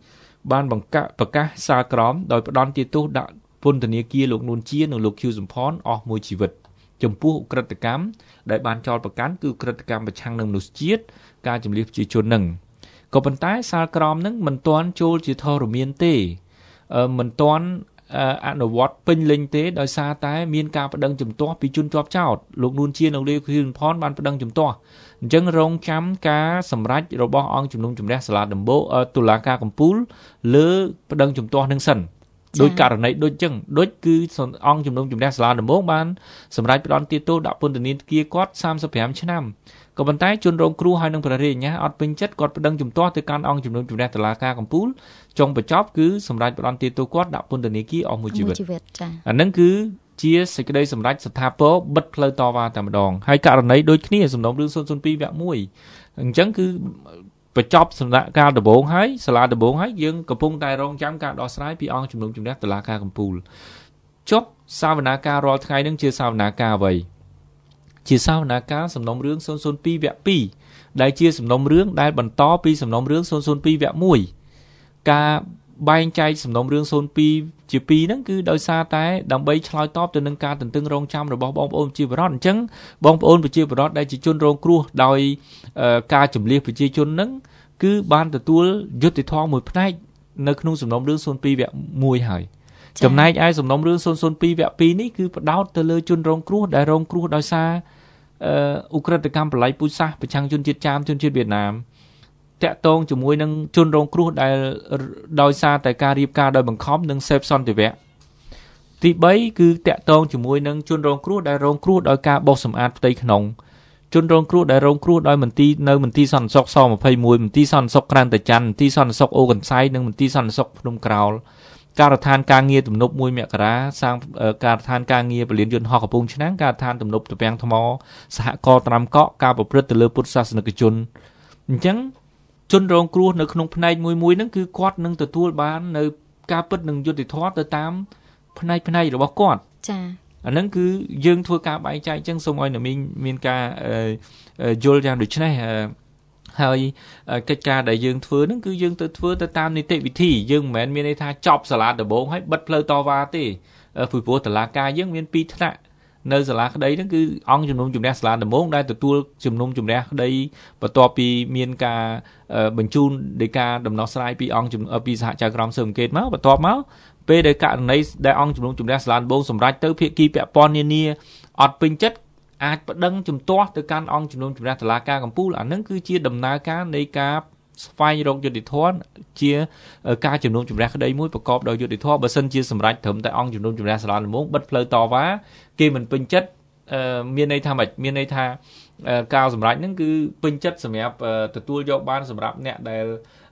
បានបង្កាប្រកាសសាលក្រមដោយផ្ដន់ទាទោសដាក់ពន្ធនាគារលោកនួនជានិងលោកខៀវសំផនអស់មួយជីវិតចំពោះឧក្រិដ្ឋកម្មដែលបានចោទប្រកាន់គឺឧក្រិដ្ឋកម្មប្រឆាំងនឹងមនុស្សជាតិការជំនះប្រជាជននឹងក៏ប៉ុន្តែសាលក្រមនឹងមិនទាន់ចូលជាធរមានទេមិនទាន់អនុវត្តពេញលេញទេដោយសារតែមានការប្តឹងជំទាស់ពីជនជាប់ចោទលោកនួនជានិងលោកខៀវសំផនបានប្តឹងជំទាស់អញ្ចឹងរងចាំការសម្រេចរបស់អង្គជំនុំជម្រះសាលាដំបូងតុលាការកំពូលលើប្តឹងជំទាស់នឹងសិនដោយករណីដូចចឹងដូចគឺអង្គជំនុំជម្រះសាលាដំបូងបានសម្រេចផ្តន្ទាទោសដាក់ពន្ធនាគារគាត់សាមសិបប្រាំឆ្នាំក៏ប៉ុន្តែជនរងគ្រោះហើយនឹងព្រះរាជអាជ្ញាអត់ពេញចិត្តគាត់ប្តឹងជំទាស់ទៅកាន់អង្គជំនុំជម្រះតុលាការកំពូលចុងបញ្ចប់គឺសម្រេចផ្តន្ទាទោសគាត់ដាក់ពន្ធនាគារអស់មួយជីវិតអានឹងគឺជាសេចក្តីសម្រេចស្ថាពរបិទផ្លូវតវ៉ាតែម្ដងហើយករណីដូចគ្នាសំណុំរឿងศูนย์ศูนย์ពីរវគ្គមួយអញ្ចឹងគឺបញ្ចប់សម្រាប់ការដំបូងហើយសាលាដំបូងហើយយើងកំពុងតែរងចាំការដោះស្រាយពីអង្គជំនុំជម្រះតុលាការកំពូលចុះសាវនាការរាល់ថ្ងៃនឹងជាសាវនាការអ្វីជាសាវនាការសំណុំរឿងศูนย์ศูนย์ពីរវគ្គពីរដែលជាសំណុំរឿងដែលបន្តពីសំណុំរឿងศูนย์ศูนย์ពីរវគ្គមួយការបែងចែកសំណុំរឿងศูนย์ពីរជាពីរហ្នឹងគឺដោយសារតែដើម្បីឆ្លើយតបទៅនឹងការទន្ទឹងរង់ចាំរបស់បងប្អូនប្រជាពលរដ្ឋអញ្ចឹងបងប្អូនប្រជាពលរដ្ឋដែលជាជនរងគ្រោះដោយការជំលះប្រជាជនហ្នឹងគឺបានទទួលយុត្តិធម៌មួយផ្នែកនៅក្នុងសំណុំរឿងศูนย์ពីរវគ្គមួយហើយចំណែកឯសំណុំរឿងศูนย์ศูนย์ពីរវគ្គពីរនេះគឺផ្ដោតទៅលើជនរងគ្រោះដែលរងគ្រោះដោយសារឧក្រិដ្ឋកម្មប្រល័យពូជសាសន៍ប្រឆាំងជនជាតិចាមជនជាតិវៀតណាមតាក់ទងជាមួយនឹងជនរងគ្រោះដែលដោយសារតែការរៀបការដោយបង្ខំនិងសេពសន្តិវៈទីបីគឺតាក់ទងជាមួយនឹងជនរងគ្រោះដែលរងគ្រោះដោយការបោសសម្អាតផ្ទៃក្នុងជនរងគ្រោះដែលរងគ្រោះដោយមន្ទីរនៅមន្ទីរសន្តិសុខស-២១មន្ទីរសន្តិសុខក្រាន់តាច័ន្ទមន្ទីរសន្តិសុខអូកន្សៃនិងមន្ទីរសន្តិសុខភ្នំក្រោលការដ្ឋានការងារទំនប់មួយមករាសាងការដ្ឋានការងារពលានយន្តហោះកំពង់ឆ្នាំងការដ្ឋានទំនប់ត្រពាំងថ្មសហករណ៍ត្រាំកក់ការប្រព្រឹត្តទៅលើពុទ្ធសាសនិកជនអញ្ចឹងជនរងគ្រោះនៅក្នុងផ្នែកមួយមួយហ្នឹងគឺគាត់នឹងទទួលបាននៅការពិតនឹងយុត្តិធម៌ទៅតាមផ្នែកផ្នែករបស់គាត់ចា៎អាហ្នឹងគឺយើងធ្វើការបែងចែកអញ្ចឹងសូមឲ្យអ្នកមីងមានការយល់យ៉ាងដូចនេះហើយកិច្ចការដែលយើងធ្វើហ្នឹងគឺយើងទៅធ្វើទៅតាមនីតិវិធីយើងមិនមែនមានន័យថាចប់សាលាដំបូងហើយបិទផ្លូវតវ៉ាទេពីព្រោះតុលាការយើងមានពីរថ្នាក់នៅសាលាក្តីហ្នឹងគឺអង្គជំនុំជម្រះសាលាដំបូងដែលទទួលជំនុំជម្រះក្តីបន្ទាប់ពីមានការបញ្ជូនដីកាដំណោះស្រាយពីអង្គពីសហចៅក្រមស៊ើបអង្កេតមកបន្ទាប់មកពេលដែលករណីដែលអង្គជំនុំជម្រះសាលាដំបូងសម្រេចទៅភាគីពាក់ព័ន្ធនានាអត់ពេញចិត្តអាចប្តឹងជំទាស់ទៅកាន់អង្គជំនុំជម្រះតុលាការកំពូលអានឹងគឺជាដំណើរការនៃការស្វែងរកយុត្តិធម៌ជាការជំនុំជម្រះក្តីមួយប្រកបដោយយុត្តិធម៌បើសិនជាសម្រេចត្រឹមតែអង្គជំនុំជម្រះសាលាដំបូងបិទផ្លូវតវ៉ាគេមិនពេញចិត្តមានន័យថាម៉េចមានន័យថាការសម្រេចហ្នឹងគឺពេញចិត្តសម្រាប់ទទួលយកបានសម្រាប់អ្នកដែល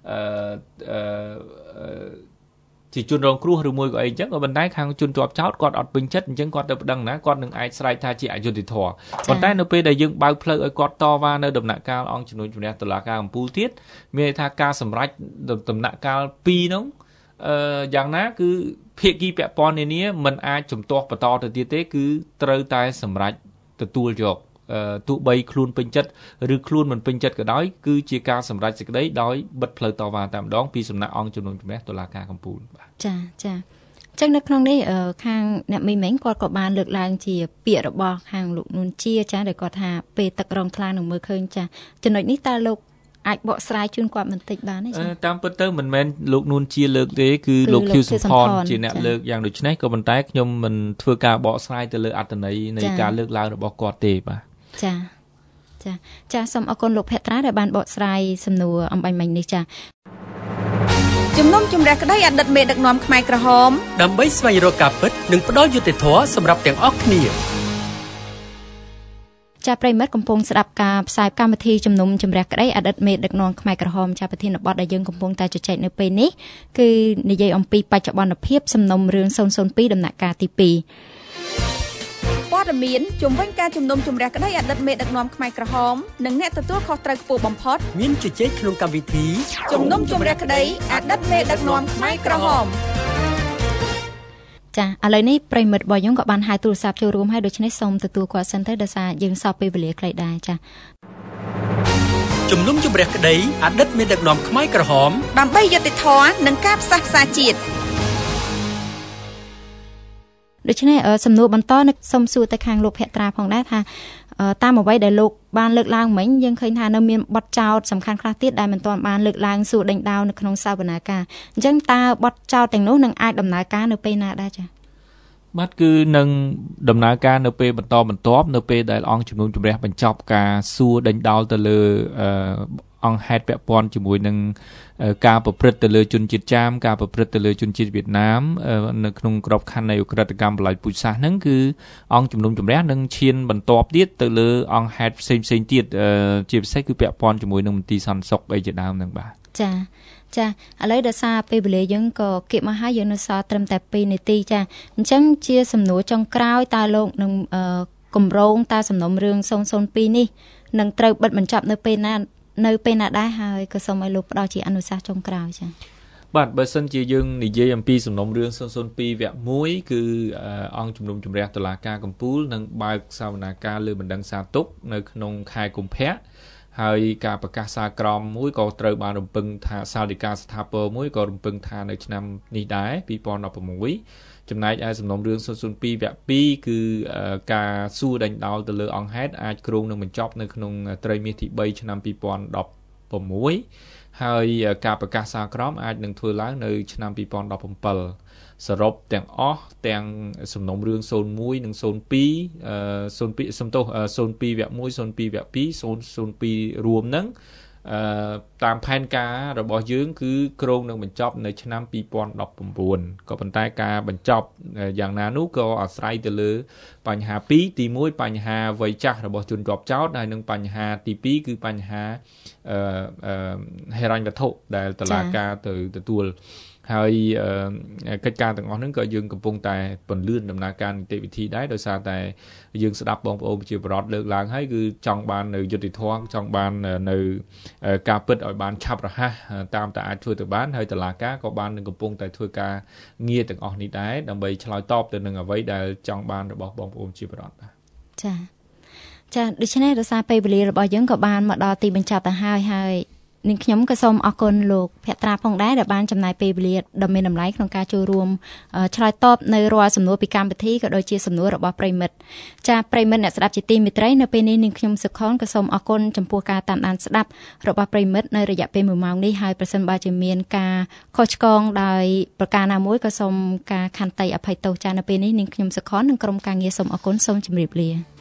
ជាជនរងគ្រោះឬមួយក៏អីអញ្ចឹងក៏ប៉ុន្តែខាងជនជាប់ចោតគាត់អត់ពេញចិត្តអញ្ចឹងគាត់ទៅប្តឹងណាគាត់នឹងអាចស្រែកថាជាអយុត្តិធម៌ប៉ុន្តែនៅពេលដែលយើងបើកផ្លូវឲ្យគាត់តវ៉ានៅដំណាក់កាលអង្គជំនុំជម្រះតុលាការកំពូលទៀតមានន័យថាការសម្រេចដំណាក់កាលពីរហ្នឹងអឺយ៉ាងណាគឺភាគីពាក់ព័ន្ធនានាមិនអាចជំទាស់បន្តទៅទៀតទេគឺត្រូវតែសម្រេចទទួលយកទោះបីខ្លួនពេញចិត្តឬខ្លួនមិនពេញចិត្តក៏ដោយគឺជាការសម្រេចសេចក្តីដោយបិទផ្លូវតវ៉ាតែម្ដងពីសំណាក់អង្គជំនុំជម្រះតុលាការកំពូលបាទចាចាអញ្ចឹងនៅក្នុងនេះខាងអ្នកមីម៉េងគាត់ក៏បានលើកឡើងជាពាក្យរបស់ខាងលោកនួនជាចាដែលគាត់ថាពេលទឹករងថ្លានឹងមើលឃើញចាចំណុចនេះតើលោកអាចបកស្រាយជូនគាត់បន្តិចបានទេចាតាមពិតទៅមិនមែនលោកនួនជាលើកទេគឺលោកខៀវសំផនជាអ្នកលើកយ៉ាងដូចនេះក៏ប៉ុន្តែខ្ញុំមិនធ្វើការបកស្រាយទៅលើអត្ថន័យនៃការលើកឡើងរបស់គាត់ទេបាទចាចាចាសូមអរគុណលោកភក្ត្រាដែលបានបកស្រាយសំណួរអំបញ្ញមិញនេះចាជំនុំជម្រះក្តីអតីតមេដឹកនាំខ្មែរក្រហមដើម្បីស្វែងរកការពិតនិងផ្ដល់យុត្តិធម៌សម្រាប់ទាំងអស់គ្នាចាប្រិមិត្តកំពុងស្ដាប់ការផ្សាយកម្មវិធីជំនុំជម្រះក្តីអតីតមេដឹកនាំខ្មែរក្រហមចាប្រធានបទដែលយើងកំពុងតែជជែកនៅពេលនេះគឺនិយាយអំពីបច្ចុប្បន្នភាពសំណុំរឿងศูนย์ศูนย์ពីរដំណាក់កាលទីពីរព័ត៌មានជំវិញការជំនុំជម្រះក្តីអតីតមេដឹកនាំខ្មែរក្រហមនិងអ្នកទទួលខុសត្រូវខ្ពស់បំផុតមានជជែកក្នុងកម្មវិធីជំនុំជម្រះក្តីអតីតមេដឹកនាំខ្មែរក្រហមចាឥឡូវនេះប្រិមិត្តរបស់យើងក៏បានហៅទូរស័ព្ទចូលរួមហើយដូច្នេះសូមទទួលគាត់សិនទៅដោយសារយើងសពពេលវេលាខ្លីដែរចាជំនុំជម្រះក្តីអតីតមេដឹកនាំខ្មែរក្រហមដើម្បីយុត្តិធម៌និងការផ្សះផ្សាជាតិដូច្នេះសំណួរបន្តនៅសូមសួរទៅខាងលោកភក្ត្រាផងដែរថាតាមអ្វីដែលលោកបានលើកឡើងមិញយើងឃើញថានៅមានបទចោទសំខាន់ខ្លះទៀតដែលមិនទាន់បានលើកឡើងសួរដេញដោលនៅក្នុងសវនាការអញ្ចឹងតើបទចោទទាំងនោះនឹងអាចដំណើរការនៅពេលណាដែរចា៎បាទគឺនឹងដំណើរការនៅពេលបន្តបន្ទាប់នៅពេលដែលអង្គជំនុំជម្រះបញ្ចប់ការសួរដេញដោលទៅលើអង្គហេតុពាក់ព័ន្ធជាមួយនឹងការប្រព្រឹត្តទៅលើជនជាតិចាមការប្រព្រឹត្តទៅលើជនជាតិវៀតណាមនៅក្នុងក្របខ័ណ្ឌនៃឧក្រិដ្ឋកម្មបល្ល័ង្កពូជសាសន៍ហ្នឹងគឺអង្គជំនុំជម្រះនឹងឈានបន្តទៀតទៅលើអង្គហេតុផ្សេងផ្សេងទៀតជាពិសេសគឺពាក់ព័ន្ធជាមួយនឹងមន្ទីរសន្តិសុខអីជាដើមហ្នឹងបាទចាចាឥឡូវដោយសារពេលវេលាយើងក៏គៀកមកហើយយើងនៅសល់ត្រឹមតែពីរនាទីចាអញ្ចឹងជាសំណួរចុងក្រោយតើលោកនឹងគម្រោងតើសំណុំរឿងศูนย์ศูนย์ពីរនេះនឹងត្រូវបិទបញ្ចប់នៅពេលណានៅពេលណាដែរហើយក៏សូមឲ្យលោកផ្ដល់ជាអនុសាសន៍ចុងក្រោយចា៎បាទបើសិនជាយើងនិយាយអំពីសំណុំរឿងศูนย์ศูนย์ពីរវគ្គមួយគឺអង្គជំនុំជម្រះតុលាការកំពូលនឹងបើកសវនាការលើបណ្ដឹងសារទុកនៅក្នុងខែកុម្ភៈហើយការប្រកាសសារក្រមមួយក៏ត្រូវបានរំពឹងថាសាលដីកាស្ថាពរមួយក៏រំពឹងថានៅឆ្នាំនេះដែរពីរពាន់ដប់ប្រាំមួយចំណែកឯសំណុំរឿងศูนย์ศูนย์ពីរវគ្គពីរគឺការសួរដេញដោលទៅលើអង្គហេតុអាចគ្រោងនឹងបញ្ចប់នៅក្នុងត្រីមាសទីបីឆ្នាំពីរពាន់ដប់ប្រាំមួយហើយការប្រកាសសារក្រមអាចនឹងធ្វើឡើងនៅឆ្នាំពីរពាន់ដប់ប្រាំbảyសរុបទាំងអស់ទាំងសំណុំរឿងศูนย์មួយនិងศูนย์ពីរអឺศูนย์ពីរសំទោសศูนย์ពីរវគ្គមួយศูนย์ពីរវគ្គពីរศูนย์ศูนย์ពីររួមហ្នឹងអឺតាមផែនការរបស់យើងគឺគ្រោងនឹងបញ្ចប់នៅឆ្នាំពីរពាន់ដប់ប្រាំ៩ក៏ប៉ុន្តែការបញ្ចប់យ៉ាងណានោះក៏អាស្រ័យទៅលើបញ្ហាពីរទីមួយបញ្ហាវ័យចាស់របស់ជនជាប់ចោទហើយនិងបញ្ហាទីពីរគឺបញ្ហាអឺហិរញ្ញវត្ថុដែលតុលាការទៅទទួលហើយកិច្ចការទាំងអស់ហ្នឹងក៏យើងកំពុងតែពន្លឿនដំណើរការនីតិវិធីដែរដោយសារតែយើងស្ដាប់បងប្អូនប្រជាពលរដ្ឋលើកឡើងហើយគឺចង់បាននៅយុត្តិធម៌ចង់បាននៅការពិតឲ្យបានឆាប់រហ័សតាមតែអាចធ្វើទៅបានហើយតុលាការក៏បាននឹងកំពុងតែធ្វើការងារទាំងអស់នេះដែរដើម្បីឆ្លើយតបទៅនឹងអ្វីដែលចង់បានរបស់បងប្អូនប្រជាពលរដ្ឋបាទចាចាដូច្នេះដោយសារពេលវេលារបស់យើងក៏បានមកដល់ទីបញ្ចប់ទៅហើយហើយនាងខ្ញុំក៏សូមអរគុណលោកភក្ត្រាផងដែរដែលបានចំណាយពេលវេលាដ៏មានតម្លៃក្នុងការចូលរួមឆ្លើយតបនៅរាល់សំណួរពីកម្មវិធីក៏ដូចជាសំណួររបស់ប្រិមិត្តចាប្រិមិត្តអ្នកស្ដាប់ជាទីមេត្រីនៅពេលនេះនាងខ្ញុំសុខុនក៏សូមអរគុណចំពោះការតាមដានស្ដាប់របស់ប្រិមិត្តនៅរយៈពេលមួយម៉ោងនេះហើយប្រសិនបើជាមានការខុសឆ្គងដោយប្រការណាមួយក៏សូមការខន្តីអភ័យទោសចានៅពេលនេះនាងខ្ញុំសុខុននិងក្រុមការងារសូមអរគុណសូមជម្រាបលា